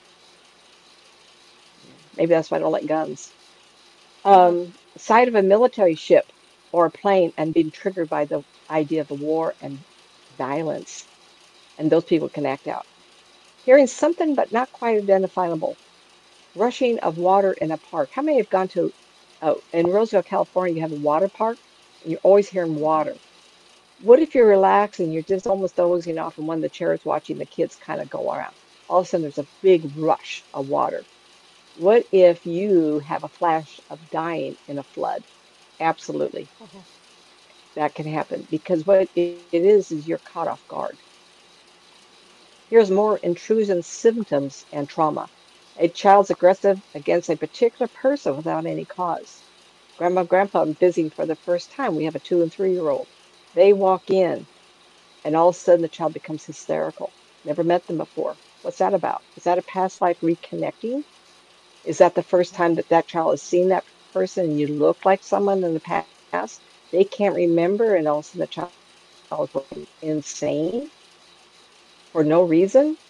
Maybe that's why I don't like guns. Sight of a military ship or a plane and being triggered by the idea of the war and violence, and those people can act out. Hearing something but not quite identifiable. Rushing of water in a park. How many have gone to, in Roseville, California, you have a water park, and you're always hearing water. What if you're relaxing, you're just almost dozing off in one of the chairs watching the kids kind of go around? All of a sudden, there's a big rush of water. What if you have a flash of dying in a flood? Absolutely, that can happen because what it is you're caught off guard. Here's more intrusion symptoms and trauma. A child's aggressive against a particular person without any cause. Grandma and grandpa visiting for the first time. We have a 2 and 3-year-old. They walk in, and all of a sudden the child becomes hysterical. Never met them before. What's that about? Is that a past life reconnecting? Is that the first time that that child has seen that person and you look like someone in the past? They can't remember, and all of a sudden the child is going insane for no reason?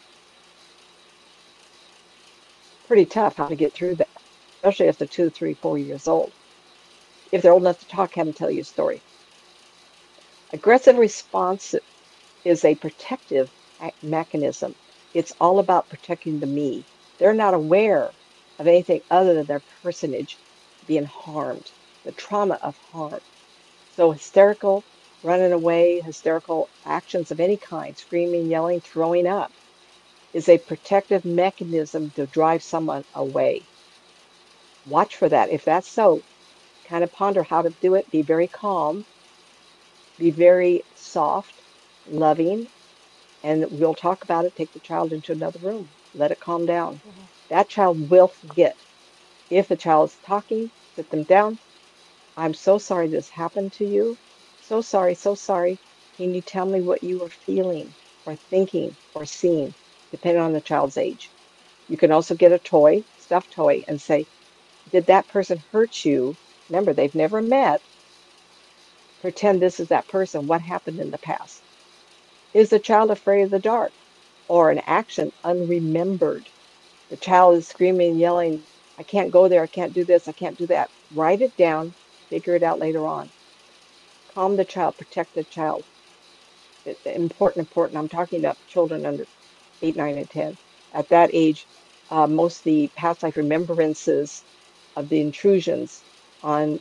Pretty tough how to get through that, especially if they're 2, 3, 4 years old. If they're old enough to talk, have them tell you a story. Aggressive response is a protective mechanism. It's all about protecting the me. They're not aware of anything other than their personage being harmed, the trauma of harm. So hysterical, running away, hysterical actions of any kind, screaming, yelling, throwing up, is a protective mechanism to drive someone away. Watch for that. If that's so, kind of ponder how to do it. Be very calm, be very soft, loving, and we'll talk about it. Take the child into another room, let it calm down. That child will forget. If the child is talking, sit them down. I'm so sorry this happened to you. So sorry, so sorry. Can you tell me what you were feeling or thinking or seeing, depending on the child's age? You can also get a toy, stuffed toy, and say, did that person hurt you? Remember, they've never met. Pretend this is that person. What happened in the past? Is the child afraid of the dark or an action unremembered? The child is screaming and yelling, I can't go there. I can't do this. I can't do that. Write it down. Figure it out later on. Calm the child. Protect the child. Important, important. I'm talking about children under 8, 9, and 10. At that age, most of the past life remembrances of the intrusions on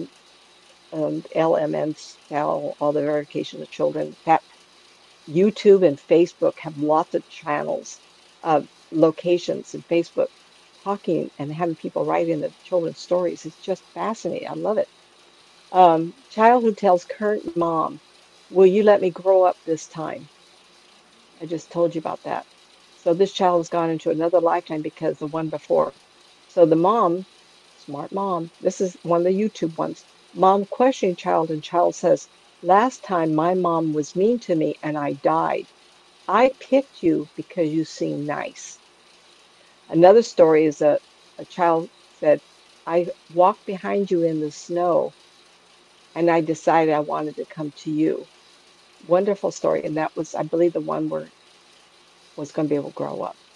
LMNs, all the verification of children. In fact, YouTube and Facebook have lots of channels, locations in Facebook talking and having people write in the children's stories. It's just fascinating. I love it. Child who tells current mom, will you let me grow up this time? I just told you about that. So this child has gone into another lifetime because the one before. So the mom, smart mom, this is one of the YouTube ones. Mom questioning child, and child says, last time my mom was mean to me and I died. I picked you because you seem nice. Another story is a child said, I walked behind you in the snow and I decided I wanted to come to you. Wonderful story. And that was, I believe, the one where was going to be able to grow up.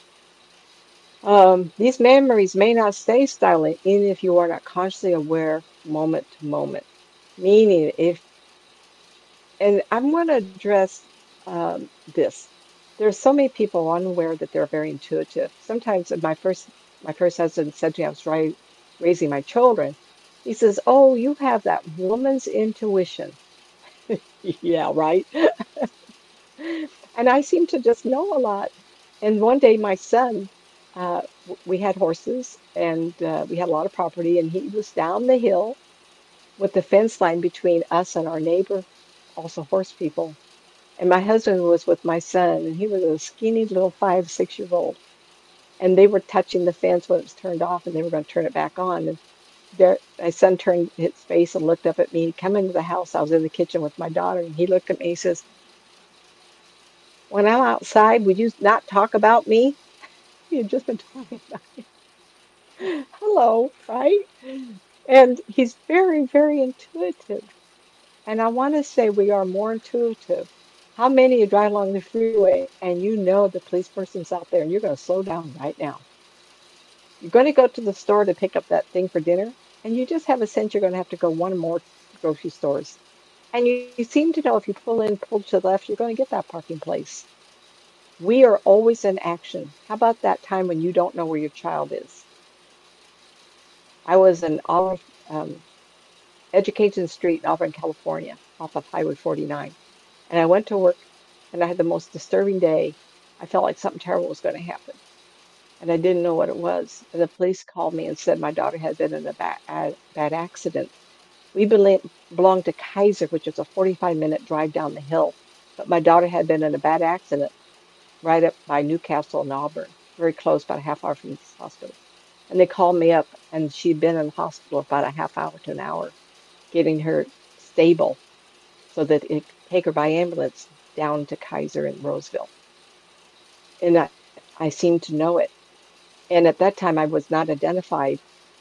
These memories may not stay silent even if you are not consciously aware moment to moment. Meaning, if, and I'm going to address this. There's so many people unaware that they're very intuitive. Sometimes my first husband said to me, I was raising my children. He says, "Oh, you have that woman's intuition." Yeah, right. And I seem to just know a lot. And one day, my son, we had horses and we had a lot of property, and he was down the hill with the fence line between us and our neighbor, also horse people. And my husband was with my son, and he was a skinny little 5, 6 year old. And they were touching the fence when it was turned off, and they were going to turn it back on. And there, my son turned his face and looked up at me. He come into the house. I was in the kitchen with my daughter, and he looked at me. He says, "When I'm outside, would you not talk about me?" He had just been talking about me. Hello, right? And he's very, very intuitive. And I want to say we are more intuitive. How many you drive along the freeway and you know the police person's out there and you're going to slow down right now? You're going to go to the store to pick up that thing for dinner, and you just have a sense you're going to have to go one or more grocery stores. And you seem to know if you pull in, pull to the left, you're going to get that parking place. We are always in action. How about that time when you don't know where your child is? I was in Olive, Education Street in Auburn, California, off of Highway 49. And I went to work and I had the most disturbing day. I felt like something terrible was going to happen. And I didn't know what it was. And the police called me and said my daughter had been in a bad accident. We belonged to Kaiser, which is a 45-minute drive down the hill. But my daughter had been in a bad accident right up by Newcastle and Auburn, very close, about a half hour from this hospital. And they called me up, and she'd been in the hospital about a half hour to an hour, getting her stable so that it could take her by ambulance down to Kaiser in Roseville. And I seemed to know it. And at that time, I was not identified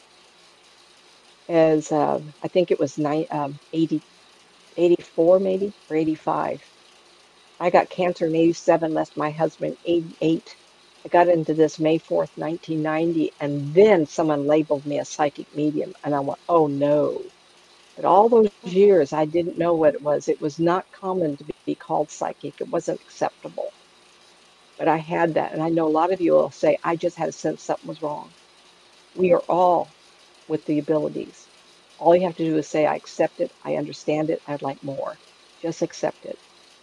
as, I think it was 80, 84 maybe, or 85. I got cancer in 87, left my husband 88. I got into this May 4th, 1990, and then someone labeled me a psychic medium, and I went, oh no. But all those years, I didn't know what it was. It was not common to be called psychic. It wasn't acceptable. But I had that, and I know a lot of you will say, I just had a sense something was wrong. We are all with the abilities. All you have to do is say, I accept it, I understand it, I'd like more. Just accept it.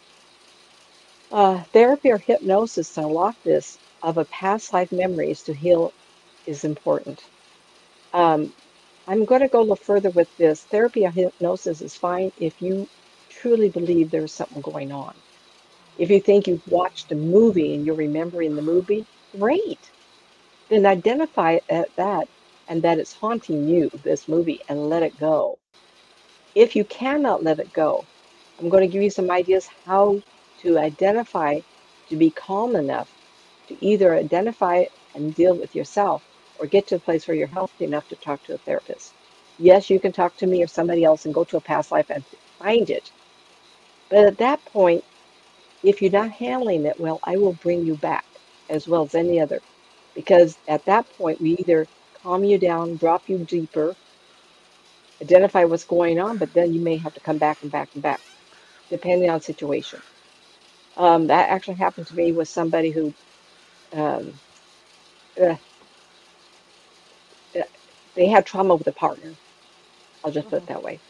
Therapy or hypnosis to unlock this of a past life memories to heal is important. Um, I'm going to go a little further with this. Therapy or hypnosis is fine if you truly believe there's something going on. If you think you've watched a movie and you're remembering the movie, great. Then identify that and that it's haunting you, this movie, and let it go. If you cannot let it go, I'm going to give you some ideas how to identify to be calm enough to either identify it and deal with yourself or get to a place where you're healthy enough to talk to a therapist. Yes, you can talk to me or somebody else and go to a past life and find it. But at that point, if you're not handling it well, I will bring you back as well as any other. Because at that point, we either calm you down, drop you deeper, identify what's going on, but then you may have to come back and back and back, depending on situation. That actually happened to me with somebody who um, uh, uh, they had trauma with a partner. I'll just put it that way.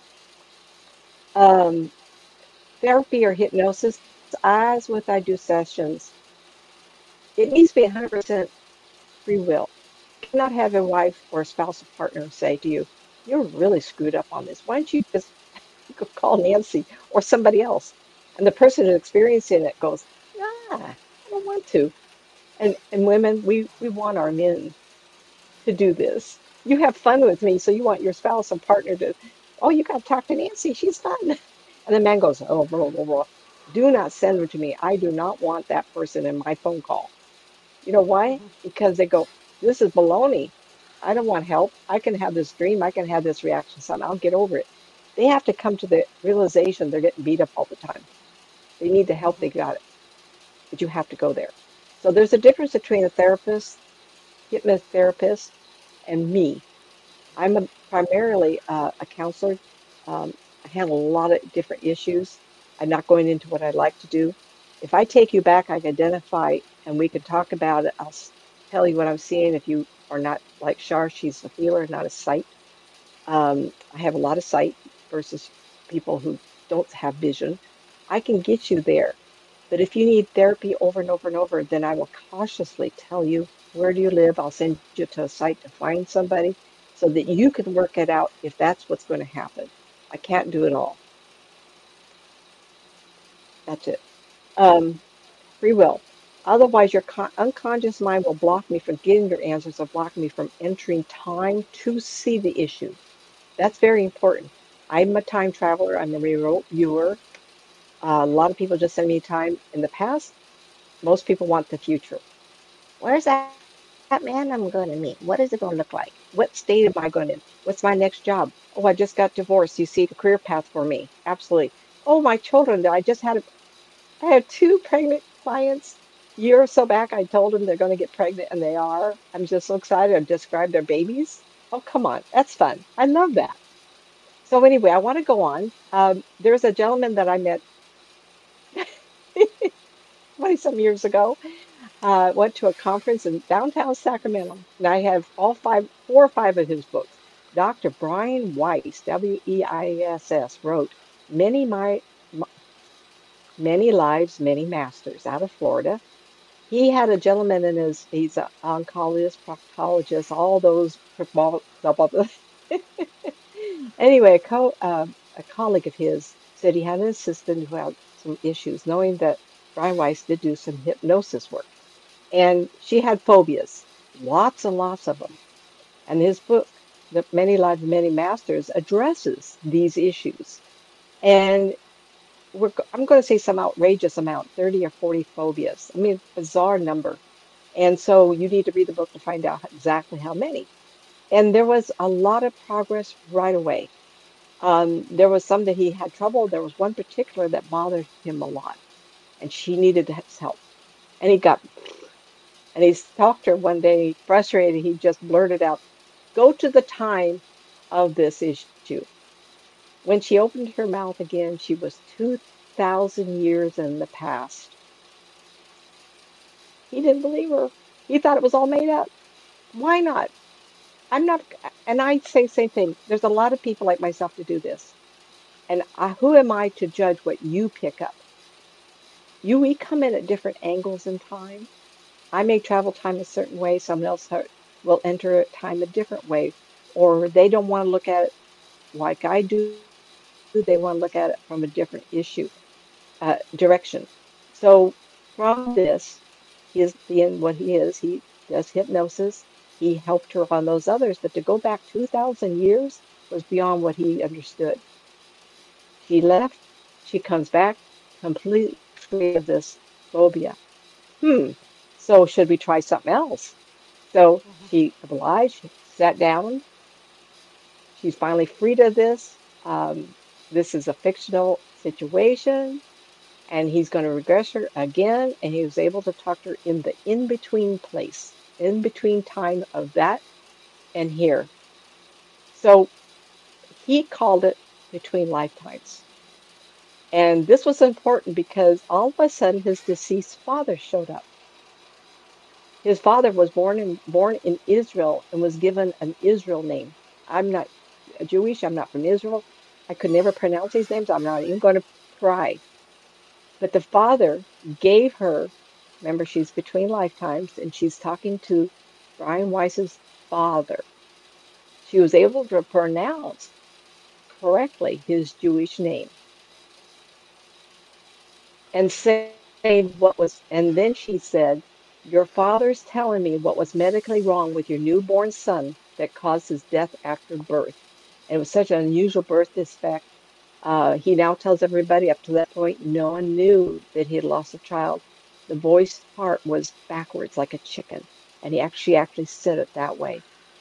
Um, Therapy or hypnosis, as with I do sessions, it needs to be 100% free will. You cannot have a wife or a spouse or partner say to you, "You're really screwed up on this. Why don't you just call Nancy or somebody else?" And the person who's experiencing it goes, "Nah, I don't want to." And women, we want our men to do this. You have fun with me, so you want your spouse or partner to, oh, you got to talk to Nancy. She's fun. And the man goes, oh, blah, blah, blah. Do not send them to me. I do not want that person in my phone call. You know why? Mhm. Because they go, this is baloney. I don't want help. I can have this dream. I can have this reaction, son. I'll get over it. They have to come to the realization they're getting beat up all the time. They need the help. Mhm. They got it. But you have to go there. So there's a difference between a therapist, hypnotherapist, and me. I'm primarily a counselor. I handle a lot of different issues. I'm not going into what I'd like to do. If I take you back, I can identify and we could talk about it. Tell you what I'm seeing. If you are not like Shar, she's a healer, not a sight. I have a lot of sight versus people who don't have vision. I can get you there. But if you need therapy over and over and over, then I will cautiously tell you, where do you live? I'll send you to a site to find somebody so that you can work it out if that's what's going to happen. I can't do it all. That's it. Um, Free will. Otherwise, your unconscious mind will block me from getting your answers or block me from entering time to see the issue. That's very important. I'm a time traveler. I'm a remote viewer. A lot of people just send me time in the past. Most people want the future. Where's that man I'm going to meet? What is it going to look like? What state am I going in? What's my next job? Oh, I just got divorced. You see the career path for me. Absolutely. Oh, my children. I have two pregnant clients. A year or so back, I told them they're going to get pregnant, and they are. I'm just so excited. I've described their babies. Oh, come on. That's fun. I love that. So anyway, I want to go on. There's a gentleman that I met 20 some years ago. Went to a conference in downtown Sacramento, and I have four or five of his books. Dr. Brian Weiss, Weiss, wrote Many My Many Lives, Many Masters out of Florida. He had a gentleman he's an oncologist, proctologist, all those blah, blah, blah, blah. Anyway, a colleague of his said he had an assistant who had some issues, knowing that Brian Weiss did do some hypnosis work. And she had phobias, lots and lots of them. And his book, The Many Lives, Many Masters, addresses these issues. And I'm going to say some outrageous amount, 30 or 40 phobias. I mean, bizarre number. And so you need to read the book to find out exactly how many. And there was a lot of progress right away. There was some that he had trouble. There was one particular that bothered him a lot, and she needed his help. And he talked to her one day, frustrated. He just blurted out, "Go to the time of this issue." When she opened her mouth again, she was 2,000 years in the past. He didn't believe her. He thought it was all made up. Why not? I'm not, and I say same thing. There's a lot of people like myself to do this. And who am I to judge what you pick up? We come in at different angles in time. I may travel time a certain way, someone else will enter time a different way, or they don't want to look at it like I do. They want to look at it from a different issue, direction. So from this, he is being what he is. He does hypnosis. He helped her on those others, but to go back 2,000 years was beyond what he understood. She left, she comes back completely free of this phobia. Hmm, so should we try something else? So Mhm. she obliged, she sat down. She's finally freed of this. This is a fictional situation, and he's going to regress her again. And he was able to talk to her in the in between place, in between time of that and here. So he called it between lifetimes. And this was important because all of a sudden his deceased father showed up. His father was born in Israel and was given an Israel name. I'm not Jewish. I'm not from Israel. I could never pronounce these names. I'm not even going to try. But the father gave her, remember, she's between lifetimes and she's talking to Brian Weiss's father. She was able to pronounce correctly his Jewish name and saying what was, and then she said, your father's telling me what was medically wrong with your newborn son that caused his death after birth. And it was such an unusual birth defect. He now tells everybody up to that point, no one knew that he had lost a child. The boy's heart was backwards like a chicken, and she actually said it that way.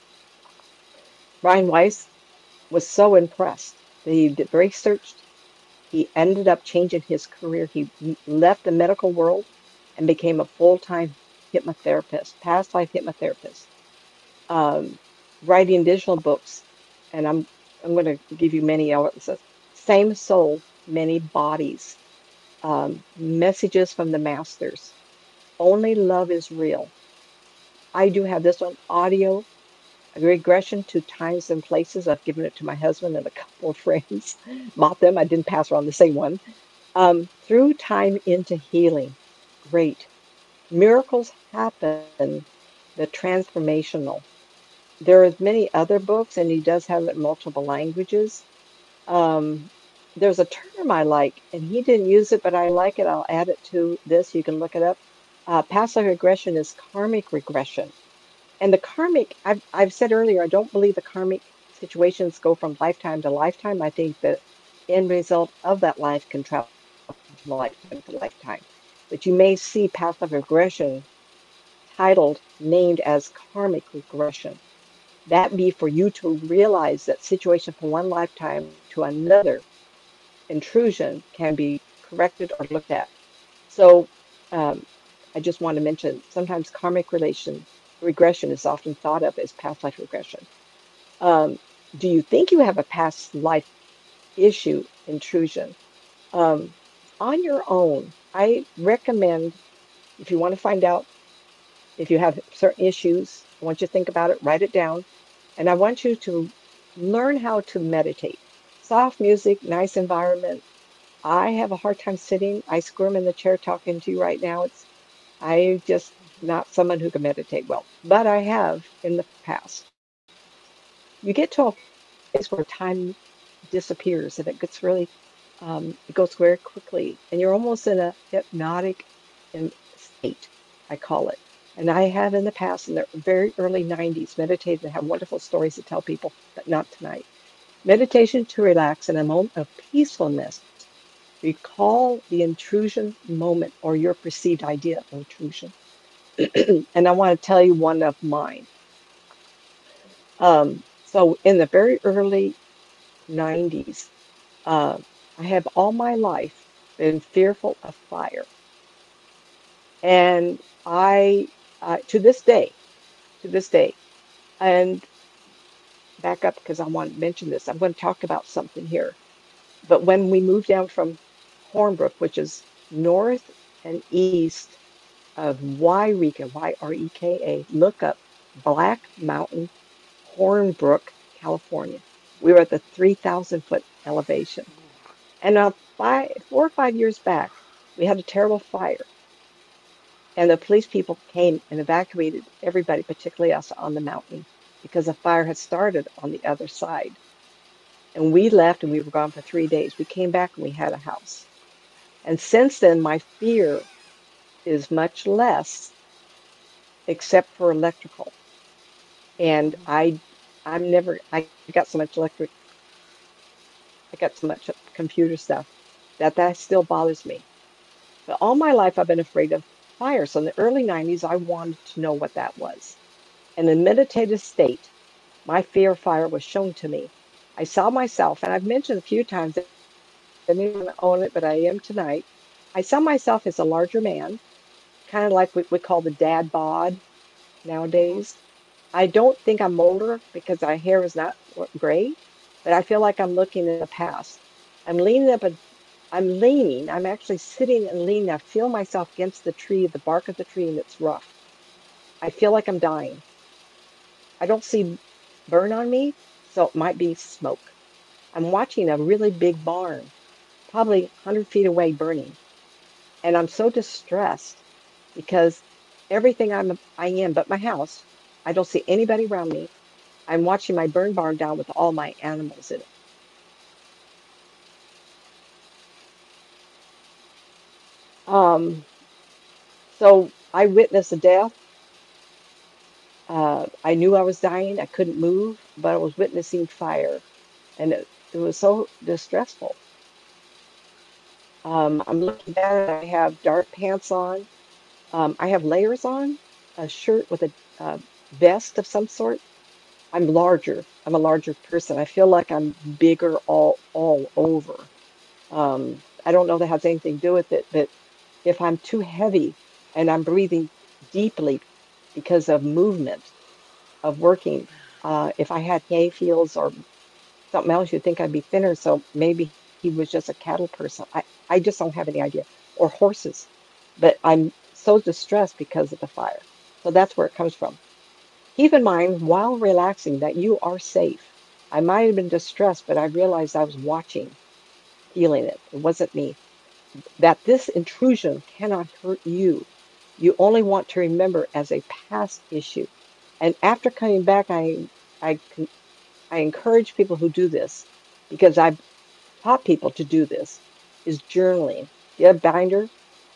Brian Weiss was so impressed that he researched. He ended up changing his career. He left the medical world and became a full-time hypnotherapist, past life hypnotherapist, um, writing additional books. And I'm going to give you many. It says, Same soul, many bodies. Messages from the masters. Only love is real. I do have this on audio, a regression to times and places. I've given it to my husband and a couple of friends. Bought them. I didn't pass around the same one. Through time into healing. Great. Miracles happen. The transformational. There is many other books, and he does have it in multiple languages. Um, there's a term I like, and he didn't use it, but I like it. I'll add it to this. You can look it up. Past life regression is karmic regression. And the karmic, I've said earlier, I don't believe the karmic situations go from lifetime to lifetime. I think the end result of that life can travel from lifetime to lifetime. But you may see past life regression titled, named as karmic regression. That be for you to realize that situation from one lifetime to another intrusion can be corrected or looked at. So um, I just want to mention sometimes karmic relation regression is often thought of as past life regression. Um, do you think you have a past life issue intrusion? Um, on your own, I recommend if you want to find out if you have certain issues, I want you to think about it, write it down, and I want you to learn how to meditate. Soft music, nice environment. I have a hard time sitting. I squirm in the chair talking to you right now. I just not someone who can meditate well, but I have in the past. You get to a place where time disappears and it gets really, it goes very quickly, and you're almost in a hypnotic state, I call it. And I have in the past, in the very early 90s, meditated and have wonderful stories to tell people, but not tonight. Meditation to relax in a moment of peacefulness. Recall the intrusion moment or your perceived idea of intrusion. And I want to tell you one of mine. So in the very early 90s, uh, I have all my life been fearful of fire. And to this day, and back up because I want to mention this. I'm going to talk about something here. But when we moved down from Hornbrook, which is north and east of Yreka, Yreka, look up Black Mountain, Hornbrook, California. We were at the 3,000-foot elevation. And 4 or 5 years back, we had a terrible fire. And the police people came and evacuated everybody, particularly us on the mountain, because the fire had started on the other side. And we left and we were gone for 3 days. We came back and we had a house. And since then, my fear is much less, except for electrical. And I got so much I got so much computer stuff that still bothers me. But all my life, I've been afraid of fire. So in the early 90s, I wanted to know what that was. In a meditative state, my fear of fire was shown to me. I saw myself, and I've mentioned a few times, I didn't even own it, but I am tonight. I saw myself as a larger man, kind of like what we call the dad bod nowadays. I don't think I'm older because my hair is not gray, but I feel like I'm looking in the past. I'm leaning up and I'm actually sitting and leaning. I feel myself against the tree, the bark of the tree, and it's rough. I feel like I'm dying. I don't see burn on me, so it might be smoke. I'm watching a really big barn, probably 100 feet away, burning. And I'm so distressed because I am but my house, I don't see anybody around me. I'm watching my burn barn down with all my animals in it. Um, so I witnessed a death. I knew I was dying. I couldn't move, but I was witnessing fire, and it was so distressful. I'm looking at it. I have dark pants on. I have layers on, a shirt with a vest of some sort. I'm larger. I'm a larger person. I feel like I'm bigger all over. I don't know if that has anything to do with it, but if I'm too heavy and I'm breathing deeply because of movement of working, if I had hay feels or something else, you'd think I'd be thinner. So maybe he was just a cattle person. I just don't have any idea. Or horses. But I'm so distressed because of the fire. So that's where it comes from. Keep in mind while relaxing that you are safe. I might have been distressed, but I realized I was watching, feeling it. It wasn't me. That this intrusion cannot hurt you. You only want to remember as a past issue. And after coming back, I, I encourage people who do this because I've taught people to do this is journaling. Get a binder,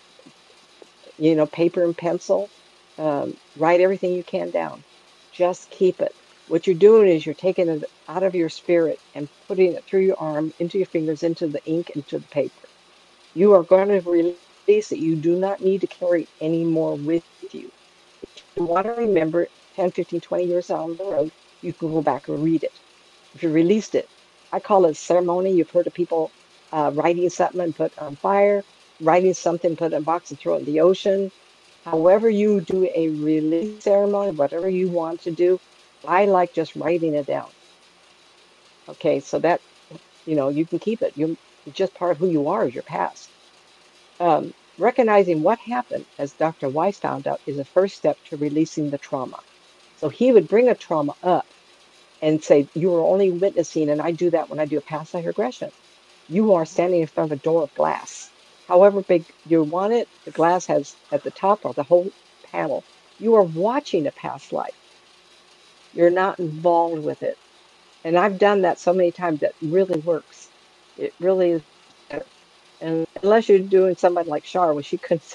paper and pencil, write everything you can down. Just keep it. What you're doing is you're taking it out of your spirit and putting it through your arm, into your fingers, into the ink, into the paper. You are going to release it. You do not need to carry it anymore with you. If you want to remember it 10, 15, 20 years down the road, you can go back and read it. If you released it, I call it ceremony. You've heard of people writing something and put it on fire, writing something, put it in a box and throw it in the ocean. However, you do a release ceremony, whatever you want to do, I like just writing it down. Okay, so that you can keep it. It's just part of who you are is your past. Recognizing what happened, as Dr. Weiss found out, is the first step to releasing the trauma. So he would bring a trauma up and say, you were only witnessing, and I do that when I do a past life regression. You are standing in front of a door of glass. However big you want it, the glass has at the top or the whole panel. You are watching a past life. You're not involved with it. And I've done that so many times that really works. It really is better. And unless you're doing somebody like Shar, where she couldn't,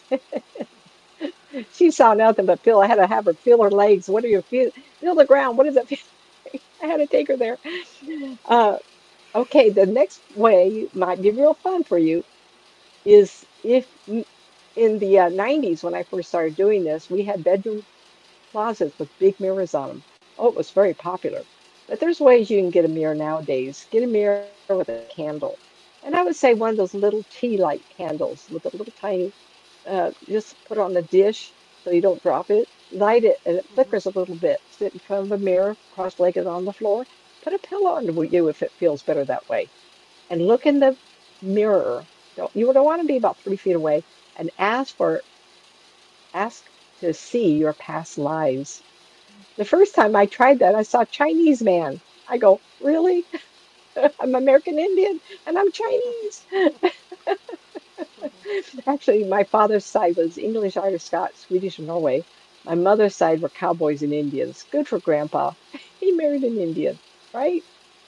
she saw nothing but feel. I had to have her feel her legs. What are your feet? Feel the ground. What does it feel like? I had to take her there. Uh, okay, the next way might be real fun for you is if in the 90s when I first started doing this, we had bedroom closets with big mirrors on them. Oh, it was very popular. But there's ways you can get a mirror nowadays. Get a mirror with a candle. And I would say one of those little tea light candles with a little tiny, just put it on the dish so you don't drop it. Light it and it flickers a little bit. Sit in front of a mirror, cross-legged on the floor. Put a pillow under you if it feels better that way. And look in the mirror. You don't want to be about 3 feet away and ask to see your past lives. The first time I tried that, I saw a Chinese man. I go, really? I'm American Indian and I'm Chinese. Actually, my father's side was English, Irish, Scots, Swedish, and Norway. My mother's side were cowboys and Indians. Good for Grandpa. He married an Indian, right?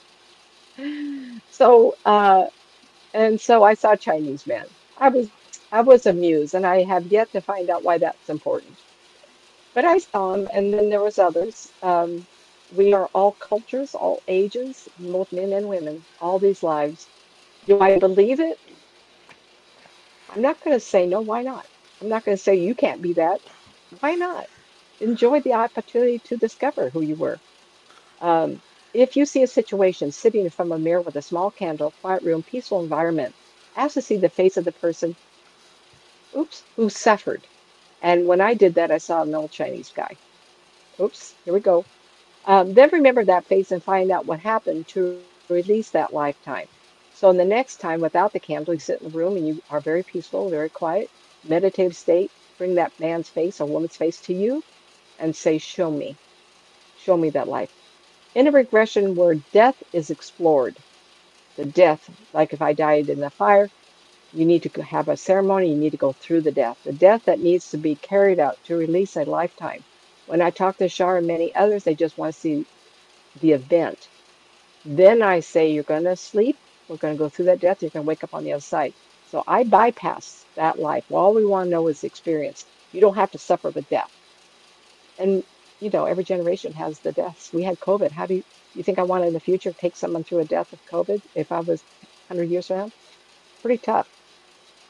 So, and so I saw a Chinese man. I was amused, and I have yet to find out why that's important. But I saw him, and then there was others. We are all cultures, all ages, both men and women, all these lives. Do I believe it? I'm not going to say no, why not? I'm not going to say you can't be that. Why not? Enjoy the opportunity to discover who you were. If you see a situation sitting in front of a mirror with a small candle, quiet room, peaceful environment, ask to see the face of the person, oops, who suffered. And when I did that, I saw an old Chinese guy. Oops, here we go. Then remember that face and find out what happened to release that lifetime. So, in the next time without the candle, you sit in the room and you are very peaceful, very quiet, meditative state. Bring that man's face or woman's face to you and say, show me that life. In a regression where death is explored, the death, like if I died in the fire, you need to have a ceremony, you need to go through the death that needs to be carried out to release a lifetime. When I talk to Shar and many others, they just want to see the event. Then I say, you're going to sleep. We're going to go through that death. You're going to wake up on the other side. So I bypass that life. Well, all we want to know is the experience. You don't have to suffer with death. And, every generation has the deaths. We had COVID. How do you think I want to in the future take someone through a death of COVID if I was 100 years from now? Pretty tough.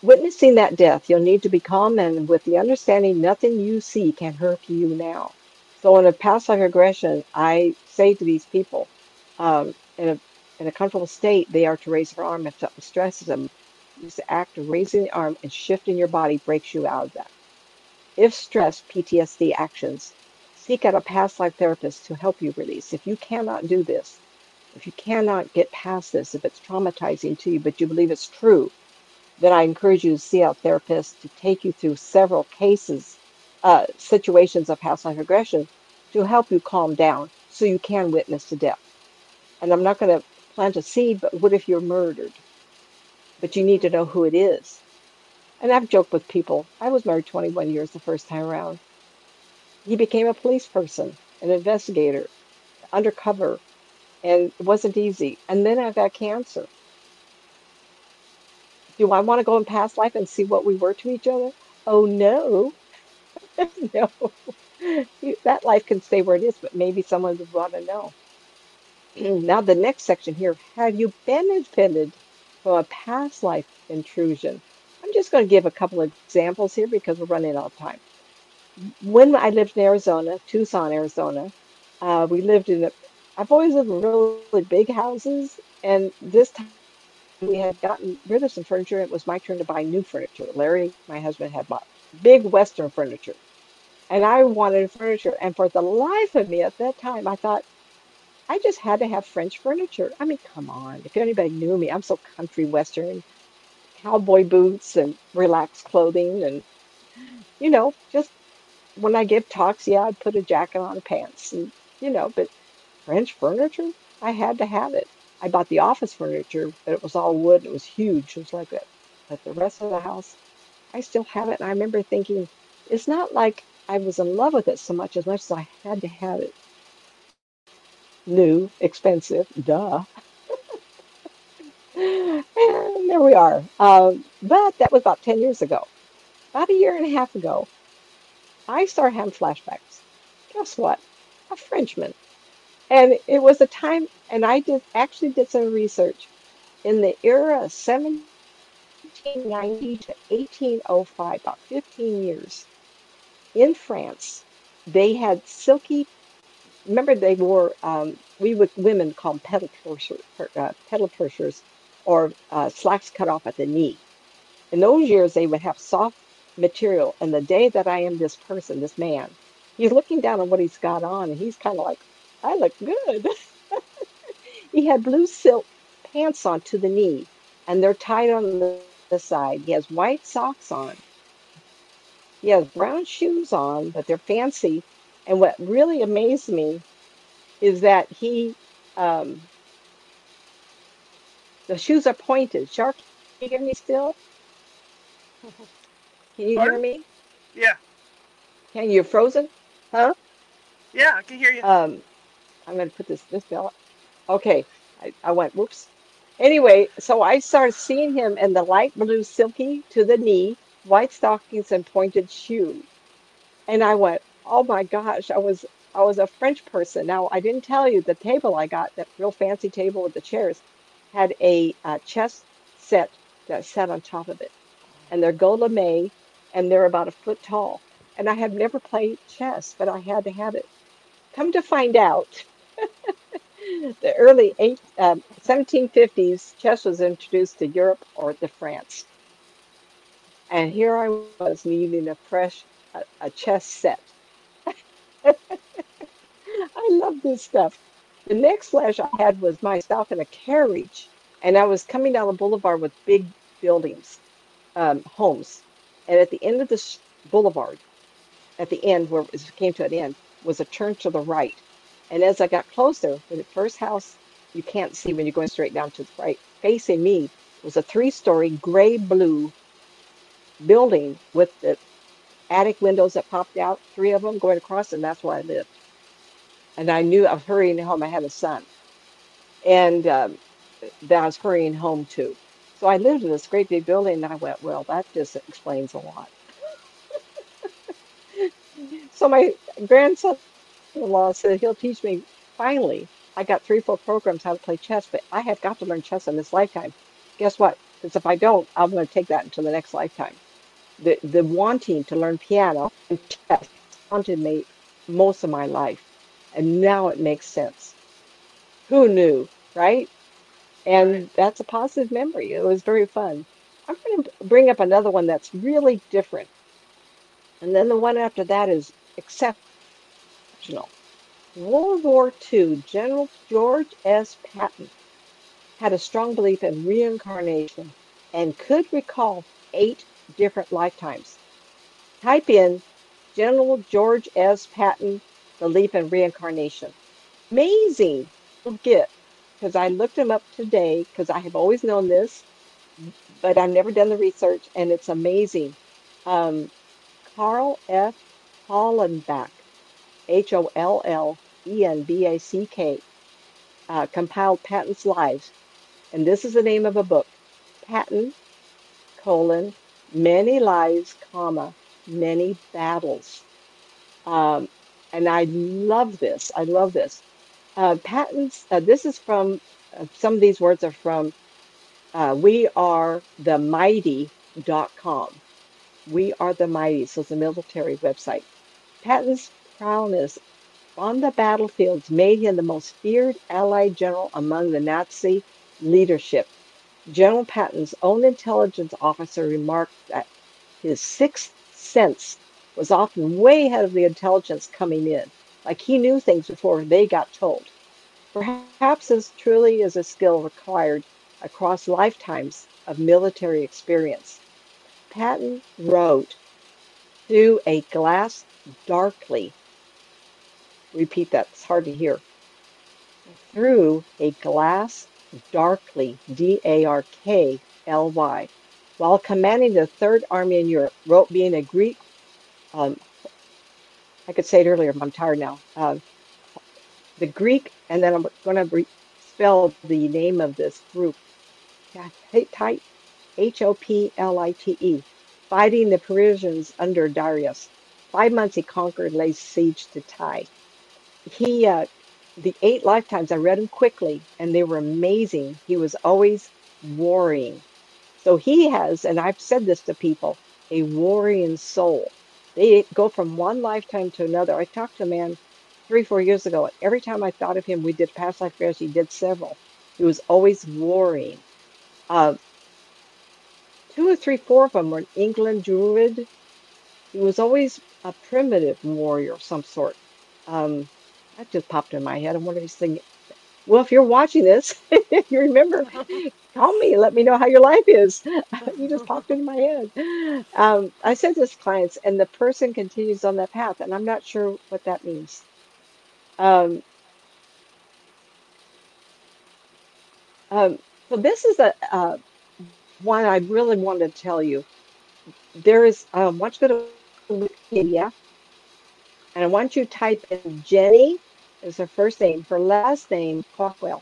Witnessing that death, you'll need to be calm and with the understanding nothing you see can hurt you now. So in a past life regression, I say to these people, in a comfortable state, they are to raise their arm if something stresses them. Use the act of raising the arm and shifting your body breaks you out of that. If stress, PTSD actions, seek out a past life therapist to help you release. If you cannot do this, if you cannot get past this, if it's traumatizing to you, but you believe it's true, then I encourage you to see a therapist to take you through several cases, situations of past life regression to help you calm down so you can witness to death. And I'm not going to plant a seed, but what if you're murdered? But you need to know who it is. And I've joked with people. I was married 21 years the first time around. He became a police person, an investigator, undercover, and it wasn't easy. And then I got cancer. Do I want to go in past life and see what we were to each other? Oh no, no. That life can stay where it is, but maybe someone would want to know. Now, the next section here, have you benefited from a past life intrusion? I'm just going to give a couple of examples here because we're running out of time. When I lived in Arizona, Tucson, Arizona, we lived in I've always lived in really big houses, and this time we had gotten rid of some furniture. It was my turn to buy new furniture. Larry, my husband, had bought big Western furniture, and I wanted furniture. And for the life of me at that time, I thought, I just had to have French furniture. I mean, come on. If anybody knew me, I'm so country Western, cowboy boots and relaxed clothing. And, just when I give talks, yeah, I'd put a jacket on and pants. And, but French furniture, I had to have it. I bought the office furniture, but it was all wood. It was huge. It was like that. But the rest of the house, I still have it. And I remember thinking, it's not like I was in love with it so much as I had to have it. New, expensive, duh. And there we are. But that was about 10 years ago. About a year and a half ago, I started having flashbacks. Guess what? A Frenchman. And it was a time, and I did some research in the era of 1790 to 1805, about 15 years. In France, they had silky, remember they wore, we would, women call them pedal pushers or slacks cut off at the knee. In those years, they would have soft material. And the day that I am this person, this man, he's looking down on what he's got on, and he's kind of like, I look good. He had blue silk pants on to the knee, and they're tied on the side. He has white socks on. He has brown shoes on, but they're fancy. And what really amazed me is that um, the shoes are pointed. Char, can you hear me still? Can you hear Pardon? me? Yeah. Can you frozen? Huh? Yeah, I can hear you. I'm going to put this bell. Okay, I went, whoops. Anyway, so I started seeing him in the light blue silky to the knee, white stockings and pointed shoe. And I went, oh my gosh, I was a French person. Now I didn't tell you the table I got, that real fancy table with the chairs, had a chess set that sat on top of it. And they're gold lame, and they're about a foot tall. And I had never played chess, but I had to have it. Come to find out, the early 1750s, chess was introduced to Europe or to France. And here I was needing a chess set. I love this stuff. The next flash I had was myself in a carriage, and I was coming down the boulevard with big buildings, homes. And at the end of this boulevard, at the end where it came to an end, was a turn to the right. And as I got closer, the first house you can't see when you're going straight down to the right, facing me was a three-story gray blue building with the attic windows that popped out, three of them going across, and that's where I lived. And I knew I was hurrying home. I had a son, and that I was hurrying home to. So I lived in this great big building, and I went, well, that just explains a lot. So my grandson-in-law said he'll teach me. Finally, I got 3 full programs how to play chess, but I have got to learn chess in this lifetime. Guess what? because if I don't, I'm going to take that into the next lifetime. The wanting to learn piano and chess haunted me most of my life, and now it makes sense. Who knew, right? Right. And that's a positive memory. It was very fun. I'm going to bring up another one that's really different. And then the one after that is exceptional. World War II, General George S. Patton had a strong belief in reincarnation and could recall 8 different lifetimes. Type in General George S. Patton, belief in reincarnation. Amazing. You'll get, because I looked him up today, because I have always known this, but I've never done the research, and it's amazing. Um, Carl F. Hollenbach, Hollenback, compiled Patton's lives, and this is the name of a book: Patton, colon, many lives, comma, many battles. Um, and I love this. I love this. Patton's, this is from, some of these words are from wearethemighty.com. We Are the Mighty, so it's a military website. Patton's prowess on the battlefields made him the most feared Allied general among the Nazi leadership. General Patton's own intelligence officer remarked that his sixth sense was often way ahead of the intelligence coming in, like he knew things before they got told. Perhaps this truly is a skill required across lifetimes of military experience. Patton wrote, through a glass darkly. Repeat that, it's hard to hear. Through a glass darkly, Darkly, while commanding the Third Army in Europe, wrote being a Greek, um, I could say it earlier, but I'm tired now. The Greek, and then I'm going to spell the name of this group, Hittite, Hoplite, fighting the Persians under Darius. 5 months he conquered, laid siege to Ty. He, the 8 lifetimes, I read them quickly, and they were amazing. He was always warring. So he has, and I've said this to people, a warring soul. They go from one lifetime to another. I talked to a man 3, 4 years ago. Every time I thought of him, we did past life prayers. He did several. He was always warring. Uh, 2 or 3, 4 of them were in England Druid. He was always a primitive warrior of some sort. Um, that just popped in my head. I wonder if he's thinking, well, if you're watching this, if you remember, call me, let me know how your life is. You just popped into my head. I said this to clients, and the person continues on that path, and I'm not sure what that means. Um, um, so this is a one I really wanted to tell you. There is, once you go to Wikipedia, and I want you to type in Jenny is her first name, her last name, Cockwell,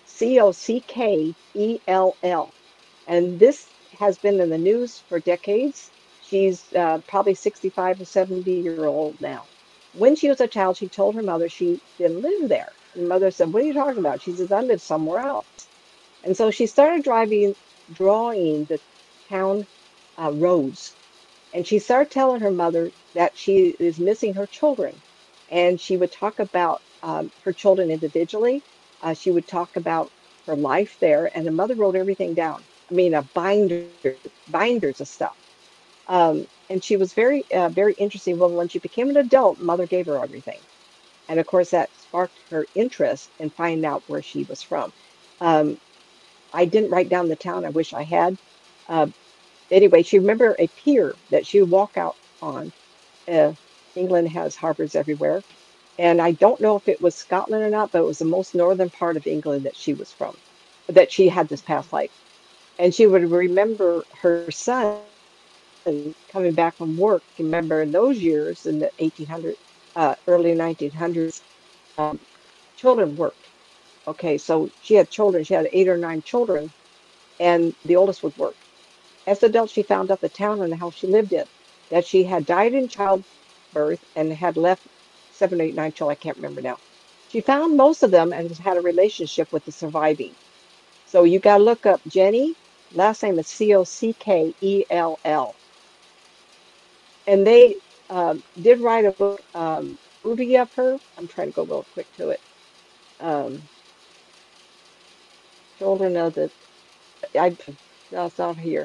Cockell. And this has been in the news for decades. She's probably 65 or 70-year-old now. When she was a child, she told her mother she didn't live there. And mother said, "What are you talking about?" She says, "I live somewhere else." And so she started drawing the town roads. And she started telling her mother that she is missing her children. And she would talk about her children individually. She would talk about her life there. And the mother wrote everything down. I mean, binders of stuff. And she was very interesting. Well, when she became an adult, mother gave her everything. And of course, that sparked her interest in finding out where she was from. Um, I didn't write down the town. I wish I had. Uh, anyway, she remembered a pier that she would walk out on. Uh, England has harbors everywhere. And I don't know if it was Scotland or not, but it was the most northern part of England that she was from, that she had this past life. And she would remember her son coming back from work. Remember in those years, in the 1800s, early 1900s, children worked. Okay, so she had children. She had 8 or 9 children, and the oldest would work. As an adult, she found out the town and the house she lived in, that she had died in childbirth and had left 7, 8, 9 children. I can't remember now. She found most of them and had a relationship with the surviving. So you got to look up Jenny. Last name is Cockel. And they did write a book, movie of her. I'm trying to go real quick to it. Um, Children of the, I, no, it's not here.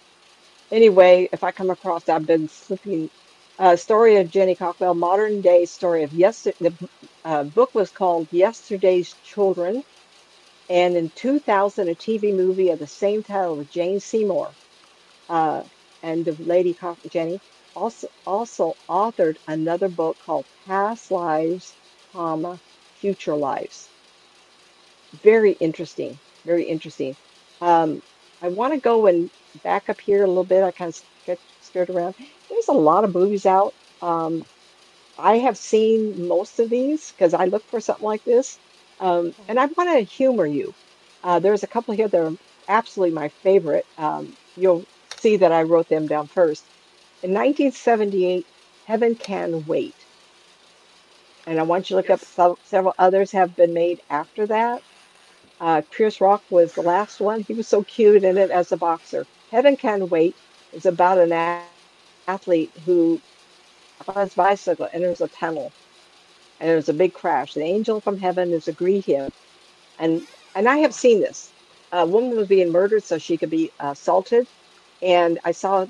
Anyway, if I come across, I've been slipping. Story of Jenny Cockwell, modern day story of yesterday. The book was called Yesterday's Children, and in 2000, a TV movie of the same title with Jane Seymour, uh, and the lady Jenny also authored another book called Past Lives, comma, Future Lives. Very interesting. Very interesting. Um, I want to go and back up here a little bit. I kind of skirt around. There's a lot of movies out. Um, I have seen most of these because I look for something like this. And I want to humor you. There's a couple here that are absolutely my favorite. You'll see that I wrote them down first. In 1978, Heaven Can Wait. And I want you to look up Yes. several others have been made after that. Pierce Rock was the last one. He was so cute in it as a boxer. Heaven Can Wait is about an athlete who, on his bicycle, enters a tunnel, and there's a big crash. The angel from heaven is to greet him, and and I have seen this. A woman was being murdered so she could be assaulted, and I saw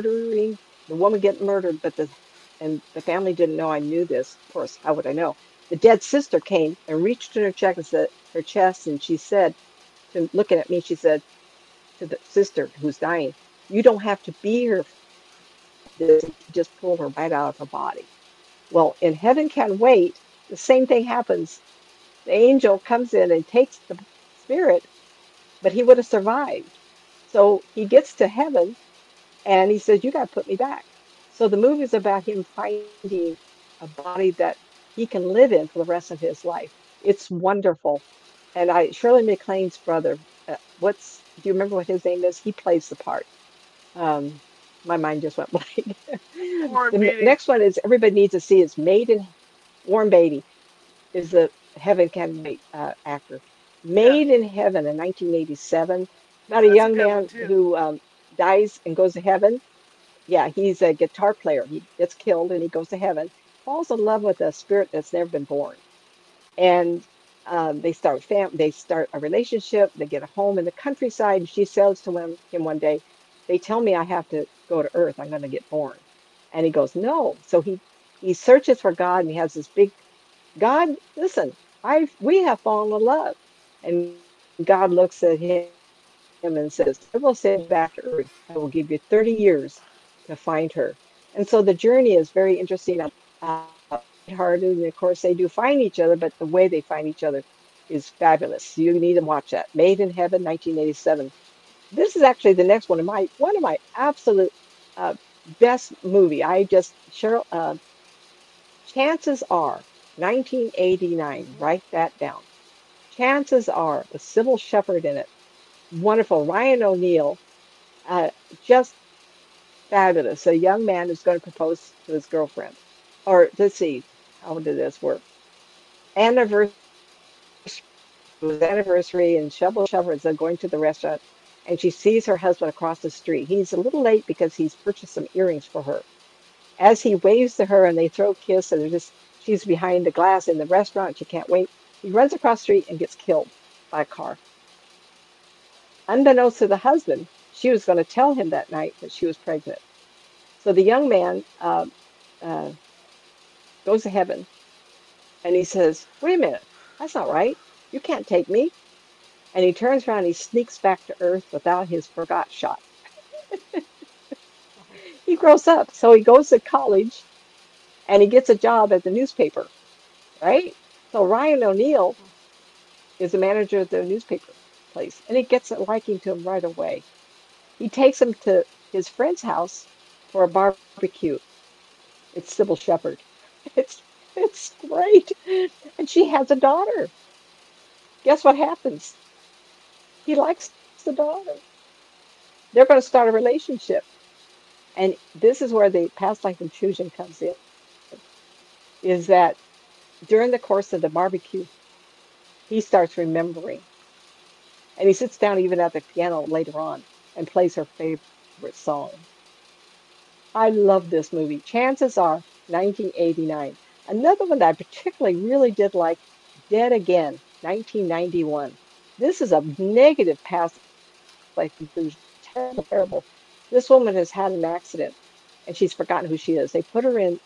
the woman get murdered, and the family didn't know I knew this. Of course, how would I know? The dead sister came and reached in her chest, and she said, to looking at me, she said to the sister who's dying, "You don't have to be here for this." And she just pulled her right out of her body. Well, in Heaven Can Wait, the same thing happens. The angel comes in and takes the spirit, but he would have survived. So he gets to heaven and he says, "You got to put me back." So the movie is about him finding a body that he can live in for the rest of his life. It's wonderful. And Shirley MacLaine's brother, do you remember what his name is? He plays the part. Um, my mind just went blank. Warren The Beatty. next one is everybody needs to see is Warren Beatty is the Heaven Can Wait actor. Yeah. Made in Heaven in 1987, about a That's a young good one man too. who dies and goes to heaven. Yeah, he's a guitar player. He gets killed and he goes to heaven, falls in love with a spirit that's never been born. And they start a relationship, they get a home in the countryside, and she says to him one day, "They tell me I have to go to Earth, I'm going to get born." And he goes, "No." So he searches for God and he has this big God, listen, we have fallen in love. And God looks at him and says, "I will send you back to Earth. I will give you 30 years to find her." And so the journey is very interesting. Lighthearted, and of course they do find each other, but the way they find each other is fabulous. You need to watch that. Made in Heaven, 1987. This is actually the next one of my absolute uh, best movie. I just Cheryl. Chances are, 1989. Write that down. Chances are, with Sybil Shepherd in it. Wonderful. Ryan O'Neal, uh, just fabulous. A young man is going to propose to his girlfriend. Or let's see, how did this work? Anniversary. It was anniversary, and Sybil Shepherd's going to the restaurant, and she sees her husband across the street. He's a little late because he's purchased some earrings for her. As he waves to her and they throw a kiss, and she's behind the glass in the restaurant. She can't wait. He runs across the street and gets killed by a car. Unbeknownst to the husband, she was going to tell him that night that she was pregnant. So the young man uh, goes to heaven and he says, "Wait a minute, that's not right. You can't take me." And he turns around and he sneaks back to Earth without his forgot shot. He grows up. So he goes to college and he gets a job at the newspaper, right? So Ryan O'Neal is the manager of the newspaper place, and he gets a liking to him right away. He takes him to his friend's house for a barbecue. It's Sybil Shepherd. It's it's great, and she has a daughter. Guess what happens? He likes the daughter. They're going to start a relationship, and this is where the past life intrusion comes in. Is that during the course of the barbecue, he starts remembering, and he sits down even at the piano later on. and plays her favorite song. I love this movie. Chances are 1989. Another one that I particularly really did like, Dead Again, 1991. This is a negative past life conclusion. Terrible, terrible. This woman has had an accident and she's forgotten who she is. They put her in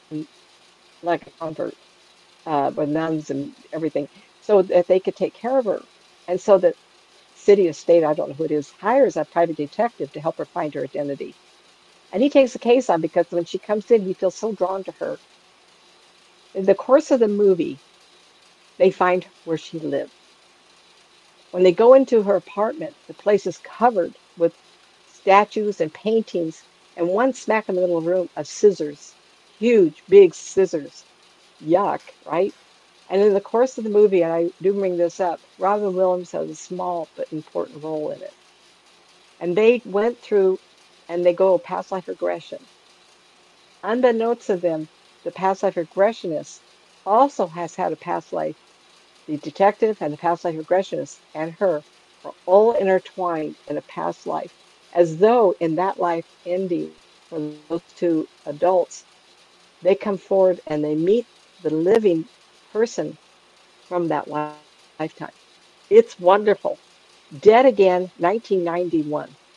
like a convert with nuns and everything so that they could take care of her. And so the city or state, I don't know who it is, hires a private detective to help her find her identity. And he takes the case on because when she comes in, he feels so drawn to her. In the course of the movie, they find where she lived. When they go into her apartment, the place is covered with statues and paintings, and one smack in the middle of the room of scissors, huge, big scissors. Yuck, right? And in the course of the movie, and I do bring this up, Robin Williams has a small but important role in it. And they went through and they go past life regression. Unbeknownst to them, the past life regressionist also has had a past life. The detective and the past life regressionist and her are all intertwined in a past life, as though in that life ending for those two adults, they come forward and they meet the living person from that lifetime. It's wonderful. Dead Again, 1991.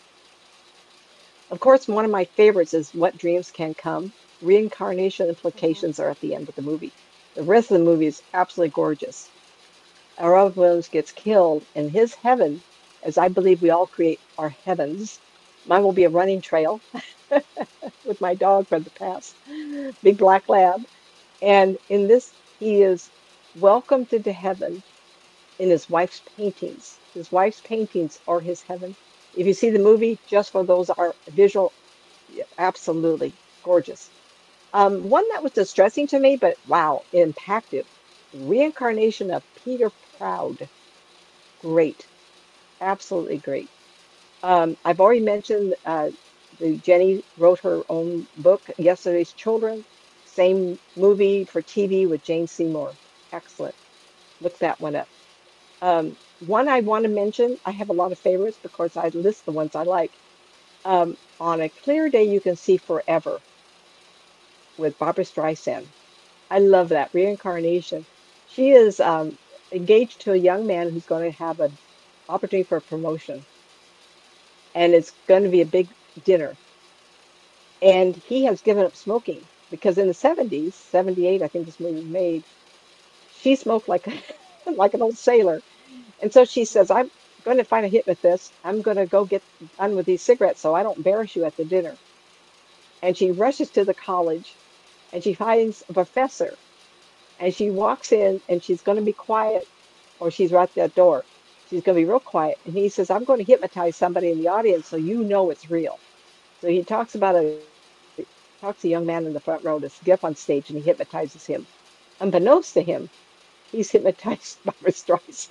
Of course, one of my favorites is What Dreams Can Come. Reincarnation Hmm. implications are at the end of the movie. The rest of the movie is absolutely gorgeous. Robin Williams gets killed in his heaven, as I believe we all create our heavens. Mine will be a running trail with my dog from the past, big black lab. And in this, he is welcomed into heaven in his wife's paintings. His wife's paintings are his heaven. If you see the movie, just for those are visual, yeah, absolutely gorgeous. One that was distressing to me, but wow, impactful. Reincarnation of Peter Proud. Great, absolutely great. I've already mentioned the Jenny wrote her own book, Yesterday's Children. Same movie for TV with Jane Seymour. Excellent. Look that one up. One I want to mention, I have a lot of favorites because I list the ones I like. On a clear day, you can see forever with Barbara Streisand. I love that reincarnation. She is engaged to a young man who's going to have an opportunity for a promotion, and it's going to be a big dinner. And he has given up smoking because in the 70s, 78, I think this movie was made, she smoked like like an old sailor. And so she says, I'm going to find a hypnotist. I'm going to go get done with these cigarettes so I don't embarrass you at the dinner. And she rushes to the college and she finds a professor and she walks in and she's going to be quiet or she's right at that door. She's going to be real quiet. And he says, I'm going to hypnotize somebody in the audience so you know it's real. So he talks a young man in the front row to get up on stage and he hypnotizes him. Unbeknownst to him, he's hypnotized Barbara Streisand.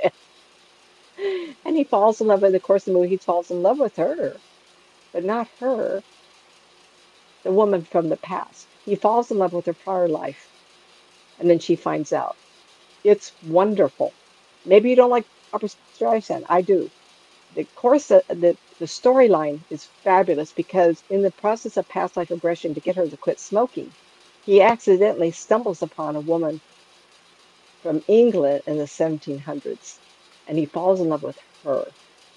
And he falls in love with, of course, the movie, he falls in love with her, but not her, the woman from the past. He falls in love with her prior life, and then she finds out. It's wonderful. Maybe you don't like Barbara Streisand. I do. The course, the storyline is fabulous because in the process of past life regression to get her to quit smoking, he accidentally stumbles upon a woman from England in the 1700s, and he falls in love with her.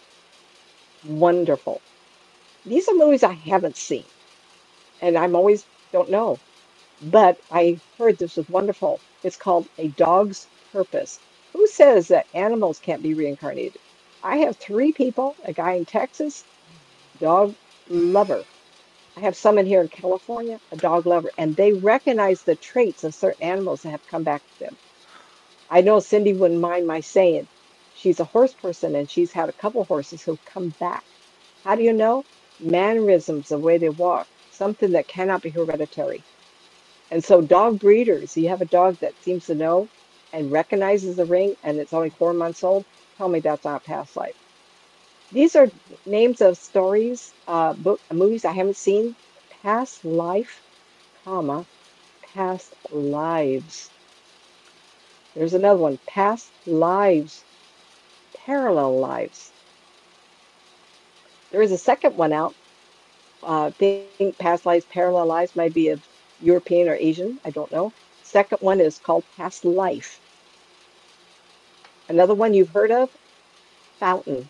Wonderful. These are movies I haven't seen, and I'm always don't know. But I heard this was wonderful. It's called A Dog's Purpose. Who says that animals can't be reincarnated? I have three people, a guy in Texas, dog lover. I have someone here in California, a dog lover, and they recognize the traits of certain animals that have come back to them. I know Cindy wouldn't mind my saying she's a horse person and she's had a couple horses who've come back. How do you know? Mannerisms, the way they walk, something that cannot be hereditary. And so, dog breeders, you have a dog that seems to know and recognizes the ring and it's only 4 months old, tell me that's not past life. These are names of stories, movies I haven't seen. Past life, comma, past lives. There's another one, past lives, parallel lives. There is a second one out. Think Past Lives, Parallel Lives might be of European or Asian. I don't know. Second one is called Past Life. Another one you've heard of, Fountain,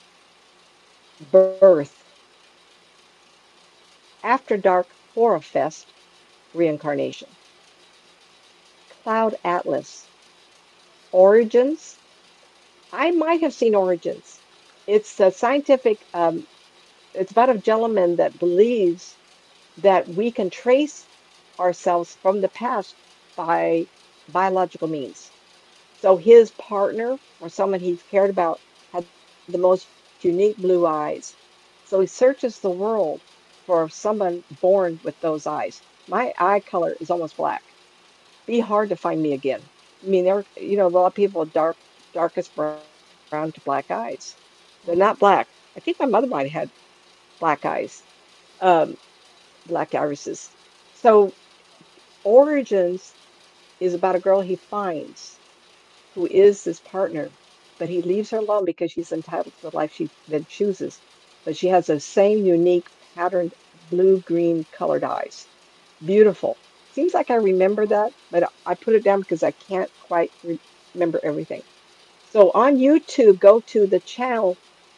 Birth, After Dark Horror Fest, Reincarnation, Cloud Atlas, Origins. I might have seen Origins. It's a scientific, it's about a gentleman that believes that we can trace ourselves from the past by biological means. So his partner or someone he's cared about had the most unique blue eyes. So he searches the world for someone born with those eyes. My eye color is almost black. Be hard to find me again. I mean, a lot of people with darkest brown to black eyes. They're not black. I think my mother might have had black eyes, um, black irises. So Origins is about a girl he finds who is this partner, but he leaves her alone because she's entitled to the life she then chooses. But she has those same unique patterned blue-green colored eyes. Beautiful. Seems like I remember that, but I put it down because I can't quite remember everything. So on YouTube, go to the channel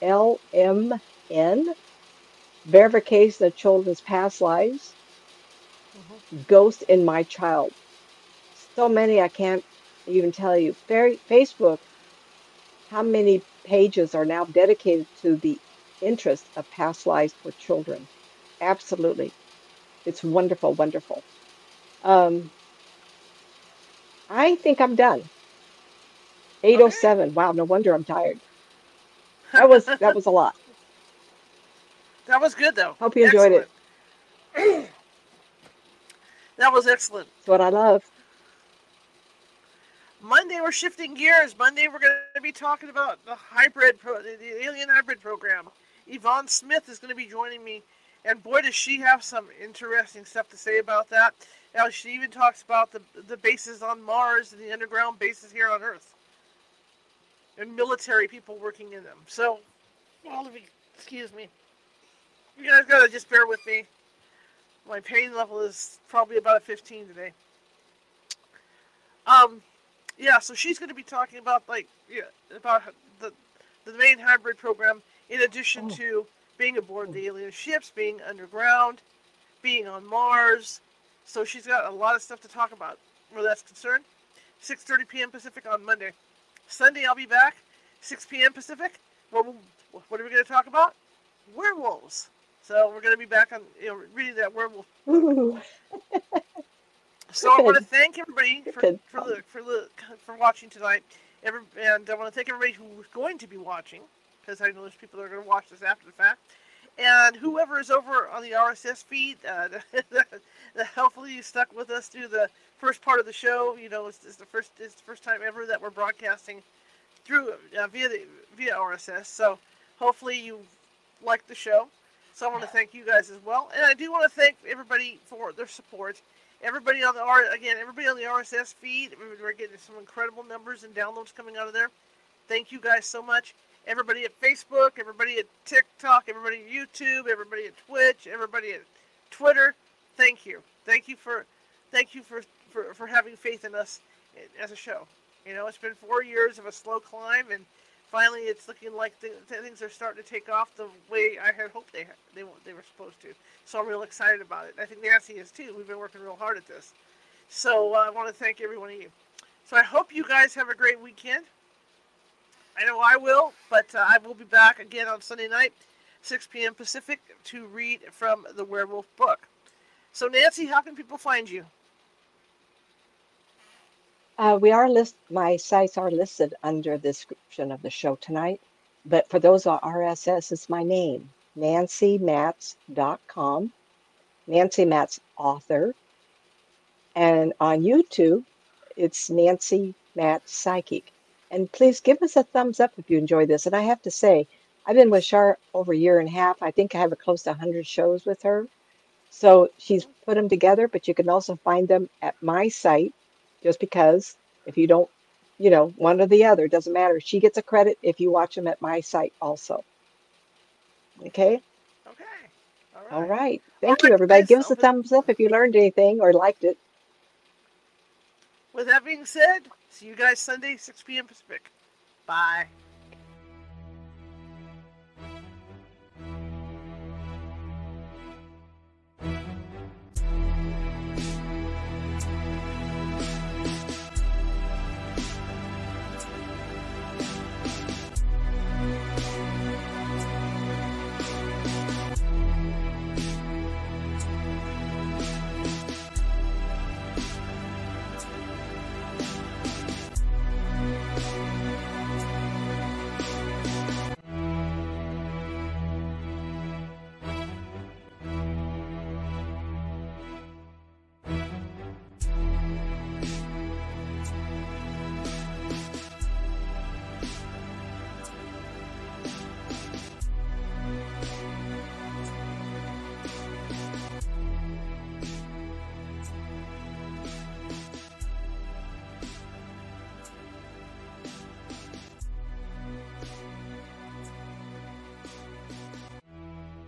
LMN, Verification of Children's Past Lives, Hmm. Ghost in My Child. So many I can't even tell you. Facebook, how many pages are now dedicated to the interest of past lives for children? Absolutely. It's wonderful, wonderful. Um, I think I'm done. Okay. 8:07. Wow, no wonder I'm tired. That was a lot. That was good though. Hope you enjoyed Excellent. it. That was excellent. It's what I love. Monday we're shifting gears. Monday we're going to be talking about the Alien Hybrid program. Yvonne Smith is going to be joining me, and boy does she have some interesting stuff to say about that. Now she even talks about the bases on Mars and the underground bases here on Earth, and military people working in them. So, all of you, excuse me, you guys gotta just bear with me. My pain level is probably about a 15 today. Um, yeah, so she's going to be talking about about the the main hybrid program, in addition Oh, to being aboard oh. the alien ships, being underground, being on Mars. So she's got a lot of stuff to talk about where that's concerned. 6:30 p.m. Pacific on Monday. Sunday I'll be back, 6 p.m. Pacific. What are we going to talk about? Werewolves. So we're going to be back on reading that werewolf book. Ooh, So I want to good, thank everybody good. for watching tonight. And I want to thank everybody who's going to be watching, because I know there's people that are going to watch this after the fact. And whoever is over on the RSS feed, hopefully you stuck with us through the first part of the show. You know, it's the first time ever that we're broadcasting through via RSS. So hopefully you liked the show. So I want to thank you guys as well, and I do want to thank everybody for their support. Everybody on the RSS feed. We're getting some incredible numbers and downloads coming out of there. Thank you guys so much. Everybody at Facebook, everybody at TikTok, everybody at YouTube, everybody at Twitch, everybody at Twitter. Thank you. Thank you for having faith in us as a show. You know, it's been 4 years of a slow climb, and finally it's looking like things are starting to take off the way I had hoped they were supposed to. So I'm real excited about it. I think Nancy is too. We've been working real hard at this. So I want to thank every one of you. So I hope you guys have a great weekend. I know I will, but I will be back again on Sunday night, 6 p.m. Pacific, to read from the Werewolf book. So Nancy, how can people find you? My sites are listed under the description of the show tonight. But for those on RSS, it's my name, nancymatz.com, Nancy Matz author. And on YouTube, it's Nancy Matz Psychic. And please give us a thumbs up if you enjoy this. And I have to say, I've been with Char over a year and a half. I think I have close to 100 shows with her. So she's put them together, but you can also find them at my site, just because if you don't, one or the other, doesn't matter. She gets a credit if you watch them at my site also. Okay? Okay. All Right. right. All Thank you, right, everybody. guys. Give us a thumbs up if you learned anything or liked it. With that being said, see you guys Sunday, 6 p.m. Pacific. Bye.